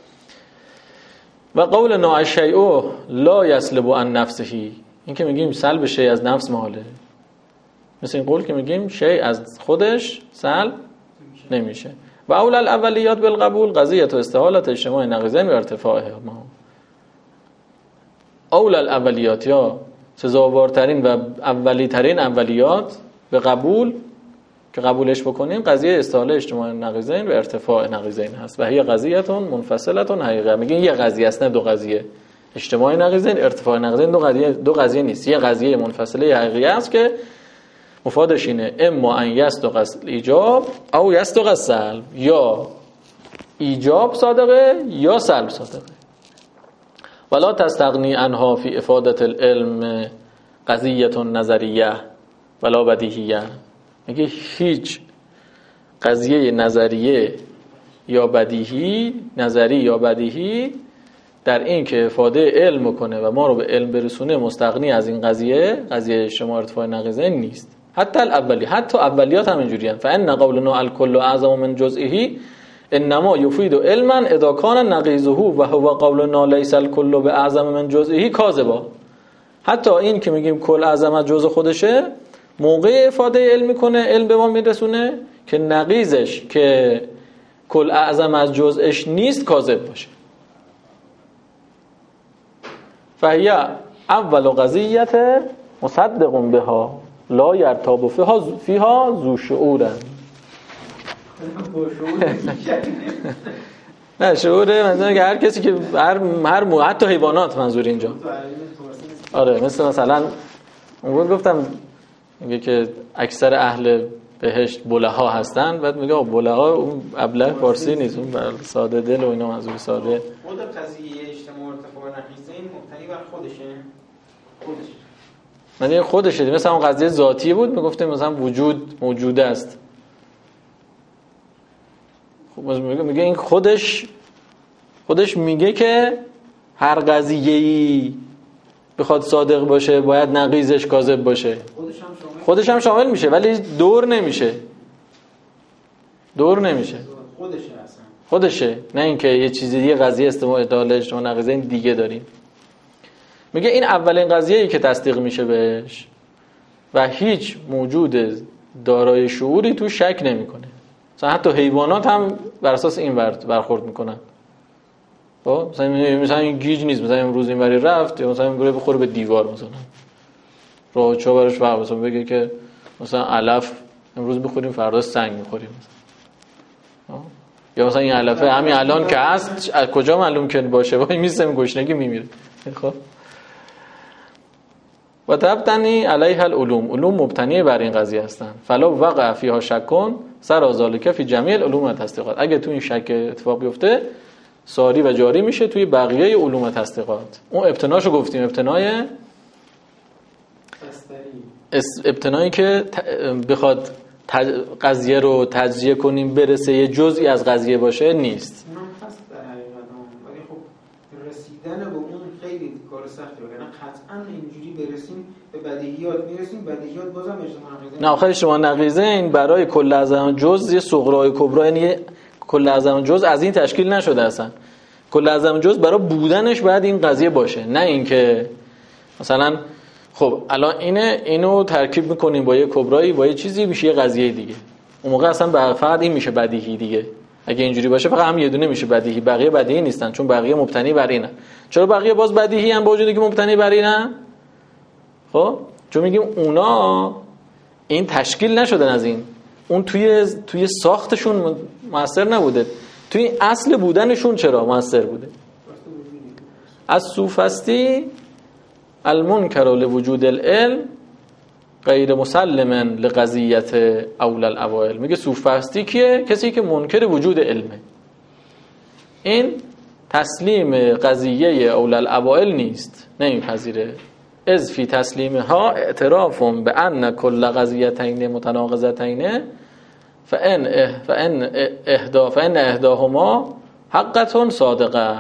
و قولنا الشیء لا یسلب عن نفسه، این که میگیم سلب شیء از نفس محاله. مثل این قول که میگیم شیء از خودش سلب نمیشه. و اول الاولیات بالقبول قضیه استحالت اجتماع نقیضین و ارتفاعه. اول الاولیات یا سزاوارترین و اولی ترین اولیات به قبول که قبولش بکنیم قضیه استحاله اجتماع نقیضین و ارتفاع نقیضین هست. و هی قضیه‌تون منفصلتون حقیقه، میگین یه قضیه است نه دو قضیه. اجتماع نقیضین ارتفاع نقیضین دو قضیه نیست، یه قضیه منفصله حقیقی است که مفادش اینه اما ان یصدق الایجاب او یصدق السلب، یا ایجاب صادقه یا سلب صادقه. ولا تستغنی عنها فی افاده العلم قضیه نظریه ولا بدیهیه. میگه هیچ قضیه نظریه یا بدیهی، نظری یا بدیهی در این که افاده علم کنه و ما رو به علم برسونه مستغنی از این قضیه شما ارتفاع نقیضین نیست. حتی اولیات هم اینجوریه. فان قولنا الکل اعظم من جزئه انما یفید علما اذا کان نقیضه و هو قولنا لیس الکل باعظم من جزئه کاذبا. حتی این که میگیم کل اعظم از جزء خودشه موقع افاده علم میکنه، علم به ما میرسونه که نقیضش که کل اعظم از جزءش نیست کاذب باشه. فهی اول قضیه مصدق بها لا یرتاب فیها ذو شعور. نه شعوره منظورم که هر کسی که هر حتی حیوانات منظور اینجا. آره مثلا اون گفتم میگه که اکثر اهل بهشت بلها هستن، بعد میگه بلها اون ابله فارسی نیست، اون ساده دل و اینا منظور ساده. خود قضیه اجتماع ارتفاع نقیضین مبتنی بر خودشه. مثلا اون قضیه ذاتی بود میگفتیم مثلا وجود موجوده است. خب میگه این خودش میگه که هر قضیه‌ای بخواد صادق باشه باید نقیضش کاذب باشه. خودش هم شامل میشه ولی دور نمیشه. خودشه، نه اینکه یه چیزی دیگه قضیه اجتماع نقیضین دیگه داریم. میگه این اولین قضیه‌ای که تصدیق میشه بهش و هیچ موجود دارای شعوری تو شک نمیکنه. مثلا حتی حیوانات هم بر اساس این برخورد میکنن. خب مثلا این گیج نیست، مثلا امروز اینوری رفت یا مثلا میگه بخوره به دیوار، مثلا راه چا براش فرق، مثلا بگه که مثلا علف امروز بخوریم فردا سنگ میخوریم مثلا. یا مثلا این علفه همین الان که هست از کجا معلوم که باشه، وای میسم گشنگی میمیره. خب و تبتنی علیها العلوم مبتنی بر این قضیه هستن. فلا وقع فیها شکن سر ذالک فی جمیع العلوم و تصدیقات. اگه تو این شک اتفاق بیفته ساری و جاری میشه توی بقیه علوم و تصدیقات. اون ابتناشو گفتیم، ابتنایی که بخواد قضیه رو تجزیه کنیم برسه یه جزئی از قضیه باشه نیست. اونم هست در حقیقت، ولی خب رسیدن به اون خیلی کار سخته، وگرنه قطعا اینجوری برسیم به بدیهیات میرسیم، بدیهیات بازم اجتماع نقیضه. نه آخر شما نقیضه این برای کل اعظم جز یه صغرای کبرا، یعنی کل اعظم جز از این تشکیل نشده اصلا. کل اعظم جز برای بودنش باید این قضیه باشه، نه اینکه مثلا خب الان اینو ترکیب میکنیم با یه کبرایی با یه چیزی میشه یه قضیه دیگه، اون موقع اصلا فقط این میشه بدیهی دیگه. اگه اینجوری باشه فقط هم یه دونه میشه بدیهی، بقیه بدیهی نیستن چون بقیه مبتنی بر اینن. چرا بقیه باز بدیهی ان با وجودی که مبتنی بر اینن؟ خب چون میگیم اونا این تشکیل نشدن از این، اون توی ساختشون موثر نبوده، توی اصل بودنشون چرا موثر بوده. از سوفستی المنکر لوجود العلم غیر مسلم لقضیت اول الاوائل. میگه سوفستی کیه؟ کسی که منکر وجود علمه. این تسلیم قضیه اول الاوائل نیست، نمیپذیره. از فی تسلیمها اعتراف بان کل قضیتین متناقضتین فان احداهما حقتون صادقه.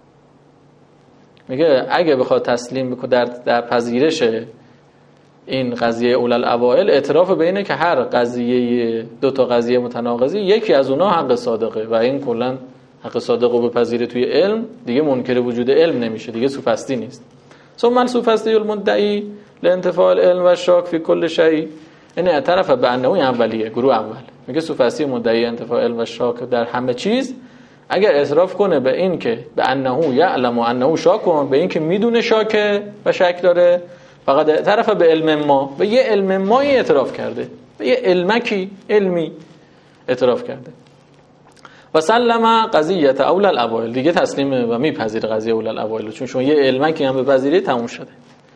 میگه اگه بخواد تسلیم بکنه در پذیرش این قضیه اول الاوائل، اعتراف بینه که هر قضیه دو تا قضیه متناقضی یکی از اونها حق صادقه و این کلا حق صادق رو بپذیره توی علم دیگه منکر وجود علم نمیشه، دیگه سوفستی نیست. ثم السوفستی المدعی لانتفاع العلم و الشاک فی کل شیء این اعتراف به انه اولیه، گروه اول. میگه سوفستی مدعی انتفاع علم و الشاک در همه چیز اگر اعتراف کنه به این که به انه یعلم و انه شاک، به این که میدونه شاکه و شک داره، فقط اعتراف به علم ما، به یه علم مایی اعتراف کرده، به یه علمکی علمی اعتراف کرده. و سلم قضیت اول الاوائل، دیگه تسلیم و میپذیره قضیه اول الاوائل، چون شما یه علمکی هم بپذیرید تموم شده.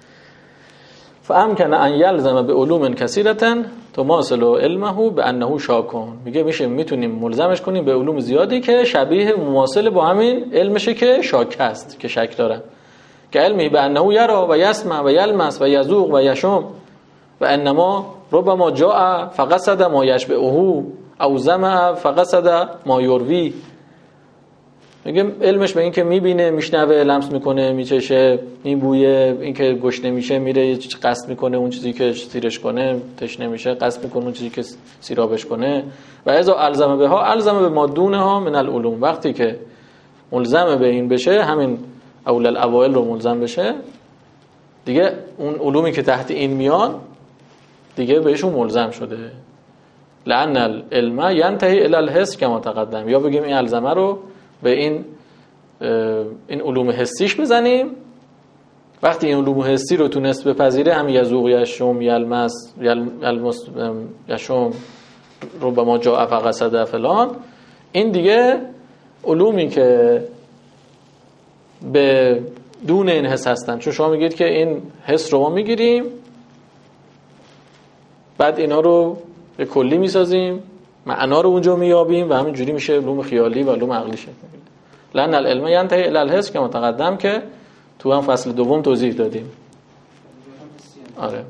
فامکن ان یلزم به علوم کثیره تماثل علمه بانه شاکون. میگه میتونیم ملزمش کنیم به علوم زیادی که شبیه مماثل با همین علمشه که شاک است، که شک داره، که علمی بانه یرا و یسمع و یلمس و یذوق و یشم و انما ربما جاء فقصد ما یشبهه او زمع فقصد ما یروی. میگه علمش به این که میبینه، میشنوه، لمس میکنه، میچشه، میبویه، این که گشنه میشه میره قصد میکنه اون چیزی که سیرش کنه، تشنه میشه قصد میکنه اون چیزی که سیرابش کنه. و اذا الزم بها الزم به ما دونها من العلوم. وقتی که ملزم به این بشه، همین اول الاوائل رو ملزم بشه، دیگه اون علومی که تحت این میان دیگه بهشون ملزم شده. لأن العلم ينتهي الى الحس كما تقدم. یا بگیم این الزمه رو به این علوم حسیش بزنیم. وقتی این علوم حسی رو تونست بپذیره، هم یذوق، یشم، یلمس، یشم، ربما جاء فقصد فلان، این دیگه علومی که به دون این حس هستن. چون شما میگید که این حس رو ما میگیریم، بعد اینا رو به کلی میسازیم، معنا رو اونجا میابیم و همین جوری میشه علوم خیالی و علوم عقلی شکل میگیره. لأن العلم ينتهي الى الحس که متقدم که تو هم فصل دوم توضیح دادیم. آره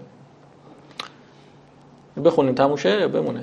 بخونیم تموشه یا بمونه؟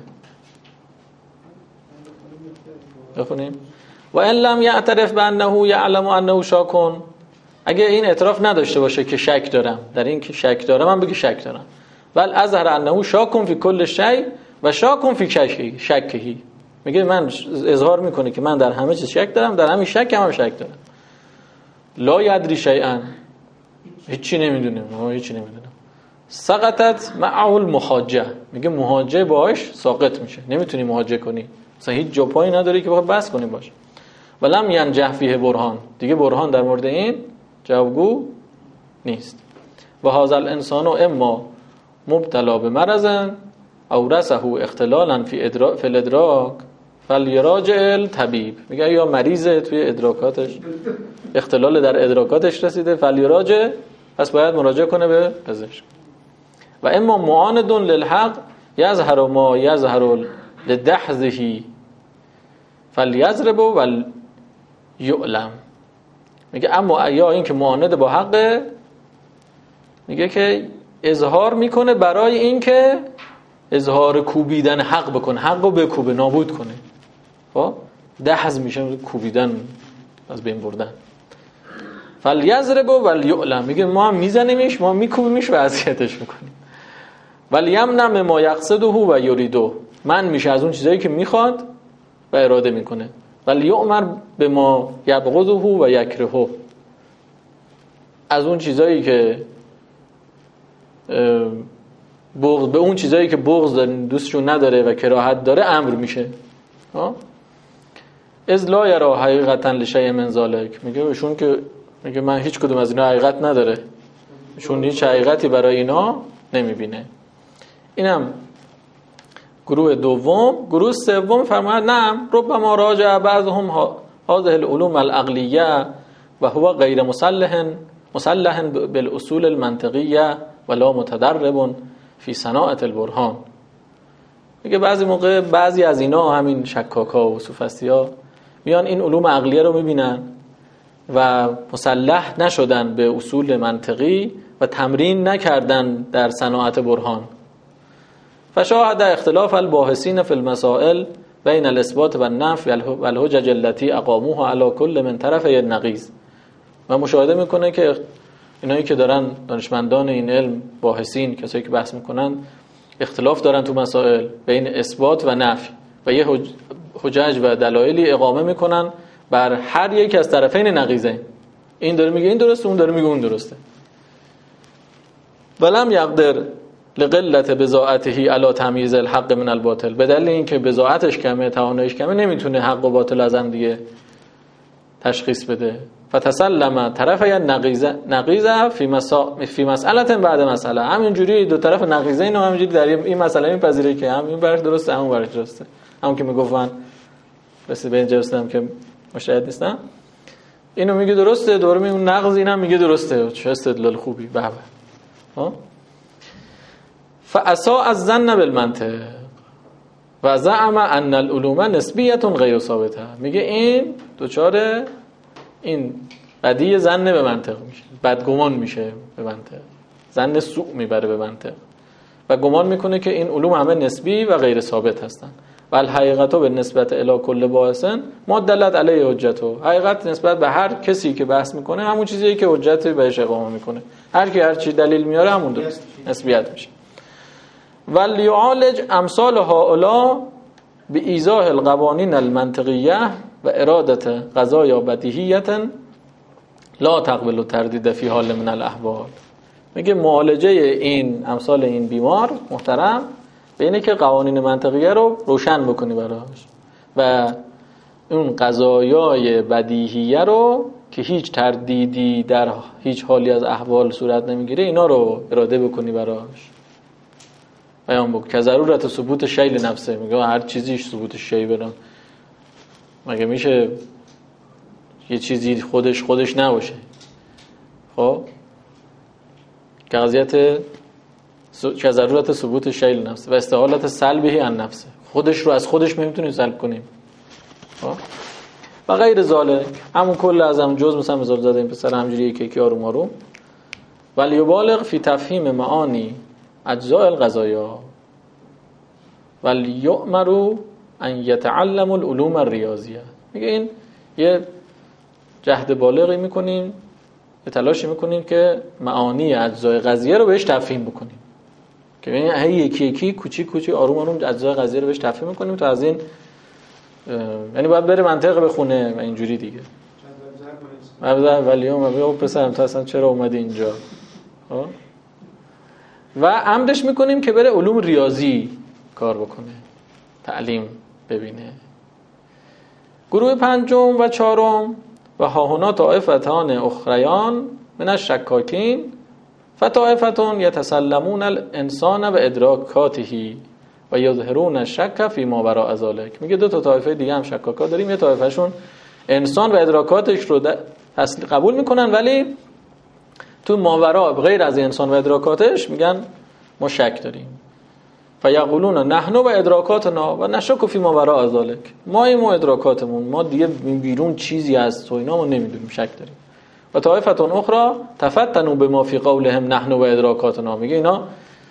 بخونیم. و ان لم يعترف بانه يعلم انه شاک، اگه این اعتراف نداشته باشه که شک دارم، در این که شک دارم من بگی شک دارم، بل اظهر انه شاک فی کل شیء و شاک فی شکهی، میگه من اظهار میکنه که من در همه چیز شک دارم، در همین شک هم شک دارم. لا یدری شیئا، هیچی نمیدونه، هیچی نمیدونه. سقطت معه المحاجه، میگه محاجه باش ساقط میشه، نمیتونی محاجه کنی، مثلا هیچ جا پایی نداری که بخواد بحث کنی باش. ولم ینجح فیه برهان، دیگه برهان در مورد این جوابگو نیست. و هذا الانسان اما مبتلا به مرض او رسه اختلالا فی الادراک فلیراجع الطبیب. میگه یا مریضه توی ادراکاتش، اختلال در ادراکاتش رسیده، فلیراجع، پس باید مراجعه کنه به پزشک. و اما معاند للحق یظهر ما یظهر لدحضه فلیضرب و یعلم. میگه اما یا این که معاند با حقه، میگه که اظهار میکنه برای این که اظهار کوبیدن حق بکنه، حق رو بکوبه، نابود کنه. خب دحض میشه کوبیدن، از بین بردن. فلیضرب ولیعلم، میگه ما هم میزنیمش، ما میکوبیمش و اذیتش میکنیم. ولیمنع ما یقصده و یریده، من میشه از اون چیزایی که میخواد و اراده میکنه. ولیؤمر به ما یبغضه و یکرهه، از اون چیزایی که بغض، به اون چیزایی که بغض داره، دوستشون نداره و کراهت داره امر میشه. از لا یرا حقیقتا لشیء من ذلک، میگه ایشون که میگه من هیچ کدوم از اینا حقیقت نداره، ایشون هیچ حقیقتی برای اینا نمیبینه. اینم گروه دوم. گروه سوم فرماید نعم ربما راجع بعضهم هذه العلوم العقلیه و هو غیر مسلح بالاصول المنطقیه ولا متدرب فی صناعه البرهان. میگه بعضی موقع بعضی از اینا، همین شکاکا و سوفسطی‌ها، میان این علوم عقلیه رو میبینن و مسلح نشدن به اصول منطقی و تمرین نکردن در صناعت برهان. فشاهد اختلاف الباحثین فی المسائل بین الاثبات و النفی و الحجج التي اقاموها على كل من طرفی النقیض. و مشاهده میکنه که اینایی که دارن، دانشمندان این علم، باحثین، کسایی که بحث میکنن، اختلاف دارن تو مسائل بین اثبات و نفی و یه حجج و دلایلی اقامه میکنن بر هر یک از طرفین نقیضین. این داره میگه این درسته، اون داره میگه اون درسته. ولم یقدر لقلت بضاعته علی تمییز الحق من الباطل، به دلیل اینکه بضاعتش کمه، تواناییش کمه، نمیتونه حق و باطل از هم دیگه تشخیص بده. فتسلم طرفی نقیضه فی مسئله بعد مسئله، همینجوری دو طرف نقیضین و همینجوری در این مسئله میپذیره که هم این برش درسته، هم اون برش درسته. همون که میگفتن رسید به اینجا رسیدم که مشاهد نیستم، اینو میگه درسته، دوره میگه اون نقض، اینم میگه درسته. چه استدلال خوبی. به ها. فاساء الظن بالمنطق و زعم ان العلوم نسبیه غیر ثابته. میگه این دوچاره این بدی ظن به منطق میشه، بدگمان میشه به منطق، ظن سوء میبره به منطق و گمان میکنه که این علوم همه نسبی و غیر ثابت هستن. و الحقیقت به نسبت الی کل باحثن ما دلت علیه حجته، حقیقت نسبت به هر کسی که بحث میکنه همون چیزیه که حجت بهش اقامه میکنه. هر کی هر چی دلیل میاره همون درست نسبیت میشه. ولیعالج امثال هؤلاء بایضاح القوانین المنطقیه و ارادت قضایا بدیهیه لا تقبل تردید فی حال من الاحوال. میگه معالجه این امثال این بیمار محترم به اینه که قوانین منطقیه رو روشن بکنی براش و اون قضایای بدیهیه رو که هیچ تردیدی در هیچ حالی از احوال صورت نمیگیره، اینا رو اراده بکنی براش، بیان بکن که ضرورت ثبوت شیء نفسه. میگه هر چیزیش ثبوت شیء برام، مگه میشه یه چیزی خودش نباشه؟ خب که قضیت که ضرورت ثبوت شیء نفسه و استحالت سلبه عن نفسه، خودش رو از خودش نمیتونیم سلب کنیم. خب و غیر ذالک، همون کل از هم جز مثلا مثال زده این پسر همجوری یکی آروم آروم. ولی یبالغ فی تفهیم معانی اجزاء القضایا ولی یؤمر ان یتعلم العلوم الریاضیه. میگه این یه جهد بالغی میکنیم، یه تلاشی میکنیم که معانی اجزای قضیه رو بهش تفهیم بکنیم، که ببین هی یکی یکی کوچیک کوچیک آروم آروم اجزای قضیه رو بهش تفهیم میکنیم تا از این، یعنی باید بره منطق بخونه و اینجوری دیگه. ولی میگه پسرم تو اصلا چرا اومدی اینجا؟ و امرش میکنیم که بره علوم ریاضی کار بکنه، تعلیم ببینه. گروه پنجم و چهارم و هاهنا طائفتان اخریان من الشکاکین فطائفتون یتسلمون الانسان و ادراکاته و یظهرون الشک فی ما وراء ذلک. میگه دو تا طایفه دیگه هم شکاکا داریم، یه طایفهشون انسان و ادراکاتش رو قبول میکنن ولی تو ماوراء غیر از انسان و ادراکاتش میگن ما شک داریم. فیقولون نحن و ادراکاتنا و نشک فی ما وراء ذلک، ما این ادراکاتمون، ما دیگه بیرون چیزی از تو اینا ما نمیدونیم، شک داریم. و طائفتون اخرى تفتنوا بما فی قولهم نحن و ادراکاتنا، میگه اینا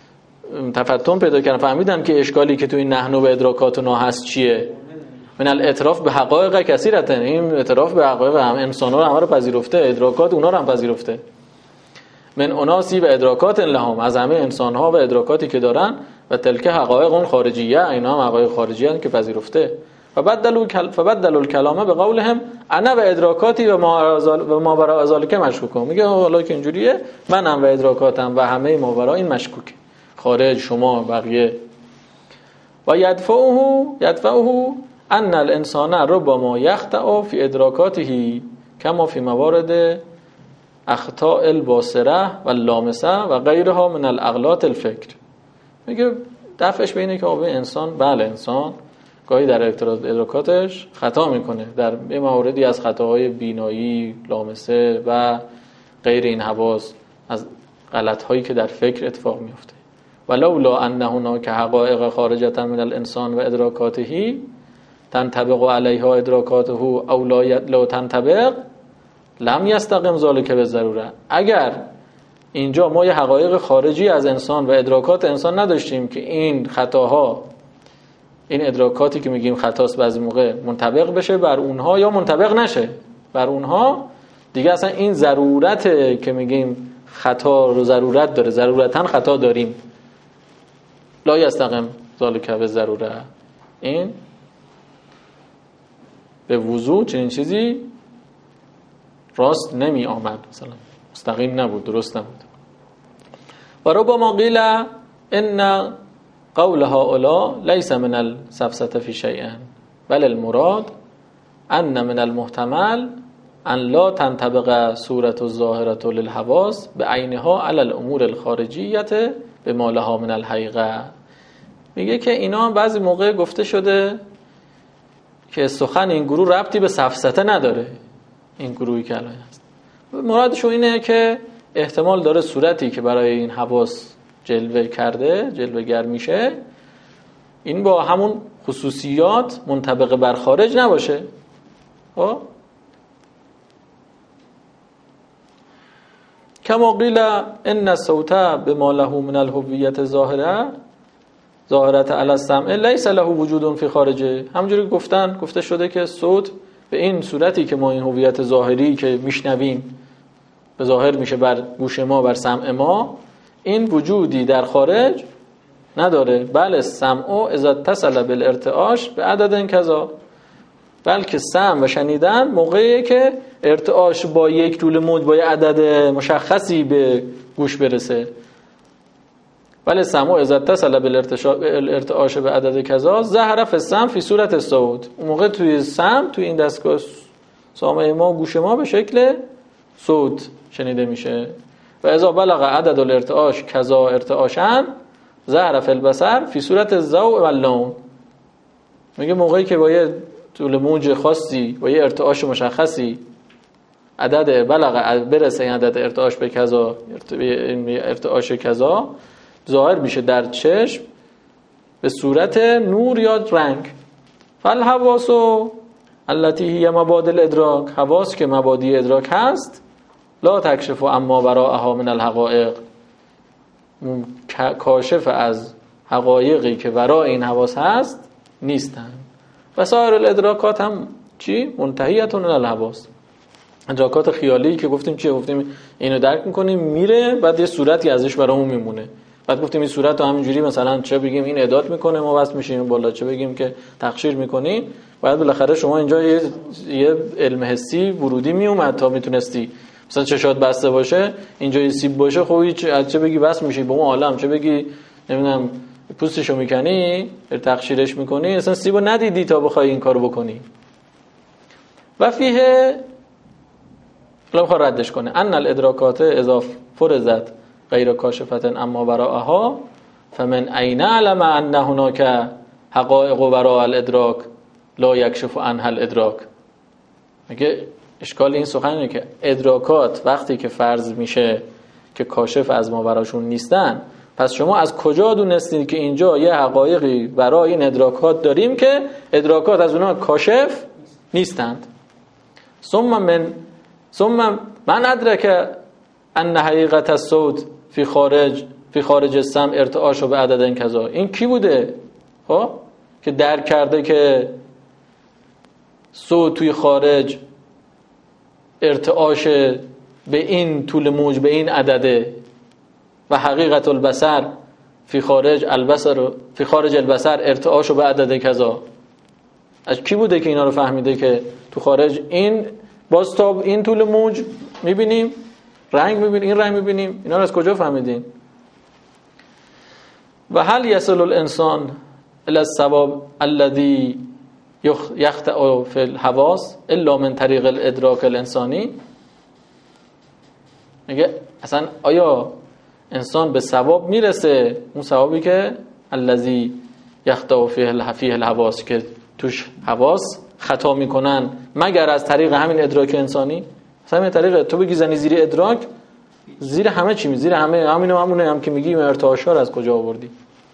تفتن پیدا کردن، فهمیدن که اشکالی که توی نحن و ادراکاتنا هست چیه؟ من الاعتراف به حقایق کثیرتن، این اعتراف به حقایق هم انسان‌ها رو همه رو پذیرفته، ادراکات اونا رو هم پذیرفته. من اناسی و ادراکات لهم، از همه انسان‌ها و ادراکاتی که دارن، و تلک حقایق اون خارجیه، اینا هم حقایق خارجیه هستند که پذیرفته. فبدلوا الکلام به قولهم انا و ادراکاتی و ما وراء ذلک مشکوکم. میگه حالا که اینجوریه منم و ادراکاتم و همه ما وراء این مشکوکه، خارج شما بقیه. و یدفعه ان الانسان ربما یخطئ فی ادراکاته کما فی موارد اخطاء الباصره و اللامسه و غیرها من الاغلاط الفکر. میگه دفعش به اینه که انسان، بله انسان گاهی در ادراکاتش خطا میکنه، در یه مواردی از خطاهای بینایی، لامسه و غیر این حواس، از غلط‌هایی که در فکر اتفاق میفته. ولولا ان هناک حقایق خارجه من الانسان و ادراکاته تنطبق علیها ادراکاته او لا تنطبق لم یستقم ذلک بالضروره. اگر اینجا ما یه حقایق خارجی از انسان و ادراکات انسان نداشتیم که این خطاها، این ادراکاتی که میگیم خطاست بعضی موقع منطبق بشه بر اونها یا منطبق نشه بر اونها، دیگه اصلا این ضرورت که میگیم خطا رو ضرورت داره، ضرورتاً خطا داریم، لا یستقم ذلک بالضروره، این به وضوح چنین چیزی راست نمی آمد، مثلا مستقیم نبود، درست نبود. و ربما قیل ان قول هؤلاء ليس من السفسطة في شيء بل المراد ان من المحتمل ان لا تنطبق صورة الظاهرة للحواس بعینها على الامور الخارجیة بما لها من الحقیقه. میگه که اینا بعضی موقع گفته شده که سخن این گروه ربطی به سفسطه نداره، این گروهی که الان هست. مرادشون اینه که احتمال داره صورتی که برای این حواس جلوه کرده، جلوه گر میشه، این با همون خصوصیات منطبق بر خارج نباشه. کما قیل ان الصوت بما له من الهویت ظاهرت علی السمع لیس له وجود فی خارجه. همونجوری گفته شده که صوت به این صورتی که ما این هویت ظاهری که میشنویم به ظاهر میشه بر گوش ما، بر سمع ما، این وجودی در خارج نداره. بله سمع اذا اتصل بالارتعاش به عدد کذا، بلکه سمع و شنیدن موقعی که ارتعاش با یک طول موج با یک عدد مشخصی به گوش برسه. بله سمع اذا اتصل بالارتعاش به عدد کذا ظهر فی السمع فی صورت الصوت. اون موقع توی سمع، توی این دستگاه سامع ما، گوش ما به شکل صوت شنیده میشه. و اذا بلغ عدد الارتعاش کذا ارتعاشن ظهر فی البصر فی صورت الضوء و اللون. میگه موقعی که با یه طول موج خاصی با یه ارتعاش مشخصی عدد بلغ برسه این عدد ارتعاش به کذا، ارتعاش کذا ظاهر میشه در چشم به صورت نور یا رنگ. فالحواس التي هي مبادئ الادراک، حواس که مبادی ادراک هست، لا تکشف اما وراءها من الحقائق، کاشف از حقایقی که ورای این حواس هست نیستن. و سایر الادراکات هم چی؟ منتهیتون الحواس. ادراکات خیالی که گفتیم چیه؟ گفتیم اینو درک میکنیم میره، بعد یه صورتی ازش برامون میمونه. بعد گفتیم این صورت رو همینجوری مثلا چه بگیم این اعداد میکنه ما واسه میشیم بالا، چه بگیم که تقشیر میکنیم. بعد بالاخره شما اینجا یه علم حسی ورودی میومد تا میتونستی مثلا چشات بسته باشه، اینجا یه سیب باشه، خب چه بگی بس میشی به اون عالم، چه بگی نمیدونم پوستشو میکنی تقشیرش میکنی، اصلا سیبو ندیدی تا بخوای این کارو بکنی. و فیه الان خواهد ردش کنه ان الادراکات اذا فرضت غیر کاشفت اما وراءها فمن عین علم ان هناك حقائق وراء الادراک لا یکشف عنها الادراک. میگه اشکال این سخن اینه که ادراکات وقتی که فرض میشه که کاشف از ما براشون نیستن، پس شما از کجا دونستید که اینجا یه حقایقی برای این ادراکات داریم که ادراکات از اونها کاشف نیستند؟ ثم من ادرک ان حقیقت الصوت فی خارج فی خارج السمع ارتعاش به عدد کذا. این کی بوده؟ خب که درک کرده که صوت توی خارج ارتعاش به این طول موج به این عدده و حقیقت البصر فی خارج البصر ارتعاش به عدد کذا. از کی بوده که اینا رو فهمیده که تو خارج این باز تا این طول موج میبینیم، رنگ میبینیم، این رنگ میبینیم، اینا رو از کجا فهمیدین؟ و هل یصل الانسان الی الصواب الذی یخطئ فی الحواس الا من طریق الادراک الانسانی؟ میگه اصلا آیا انسان به ثواب میرسه، اون ثوابی که الذی یخطئ فیه الحواس، که توش حواس خطا میکنن، مگر از طریق همین ادراک انسانی؟ مثلا همین طریق تو بگی زنی زیر ادراک، زیر همه چی زیر همونه هم که میگی ارتعاشا رو از کجا آوردی؟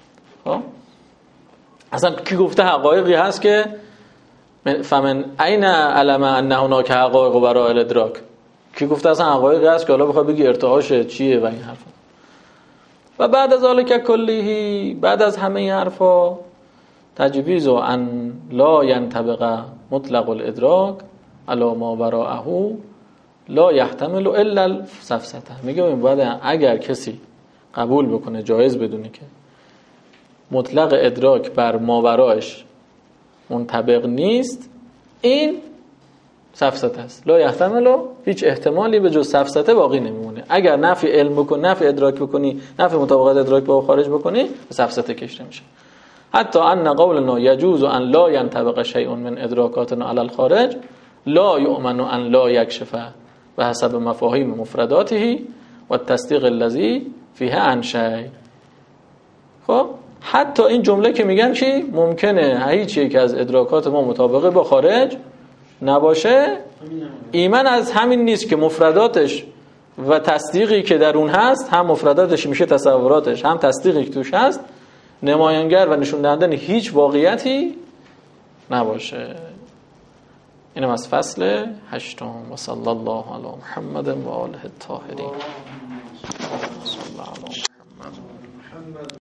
اصلا کی گفته حقایقی هست که فمن این علم ان هناک حقایق برای الادراک؟ کی گفته اصلا حقایقی هست که حالا بخواد بگی ارتعاش چیه و این حرفا؟ و بعد از ذالک کلیه، بعد از همه این حرفا، تجویز ان لا ینطبق مطلق الادراک علی ما وراءه لا یحتمل الا السفسطه. میگه این بعد اگر کسی قبول بکنه، جایز بدونه که مطلق ادراک بر ماورایش منطبق نیست، این سفسطه است. لا یحتمل، هیچ احتمالی به جز سفسطه باقی نمیمونه. اگر نفی علم بکنی، نفی ادراک بکنی، نفی مطابقت ادراک با خارج بکنی، به سفسطه کشته میشه. حتی ان قولنا یجوز ان لا ینطبق شیء من ادراکاتنا علی الخارج لا یؤمن ان لا یکشف به حسب مفاهیم مفرداته و التصدیق الذی فیه عن شیء. خب حتی این جمله که میگن چی؟ ممکنه هیچ یک از ادراکات ما مطابقه با خارج نباشه، ایمان از همین نیست که مفرداتش و تصدیقی که در اون هست، هم مفرداتش میشه تصوراتش، هم تصدیقی که توش هست، نمایانگر و نشون دهنده هیچ واقعیتی نباشه. اینم از فصل 8. و صلی الله علی محمد و آله الطاهرین.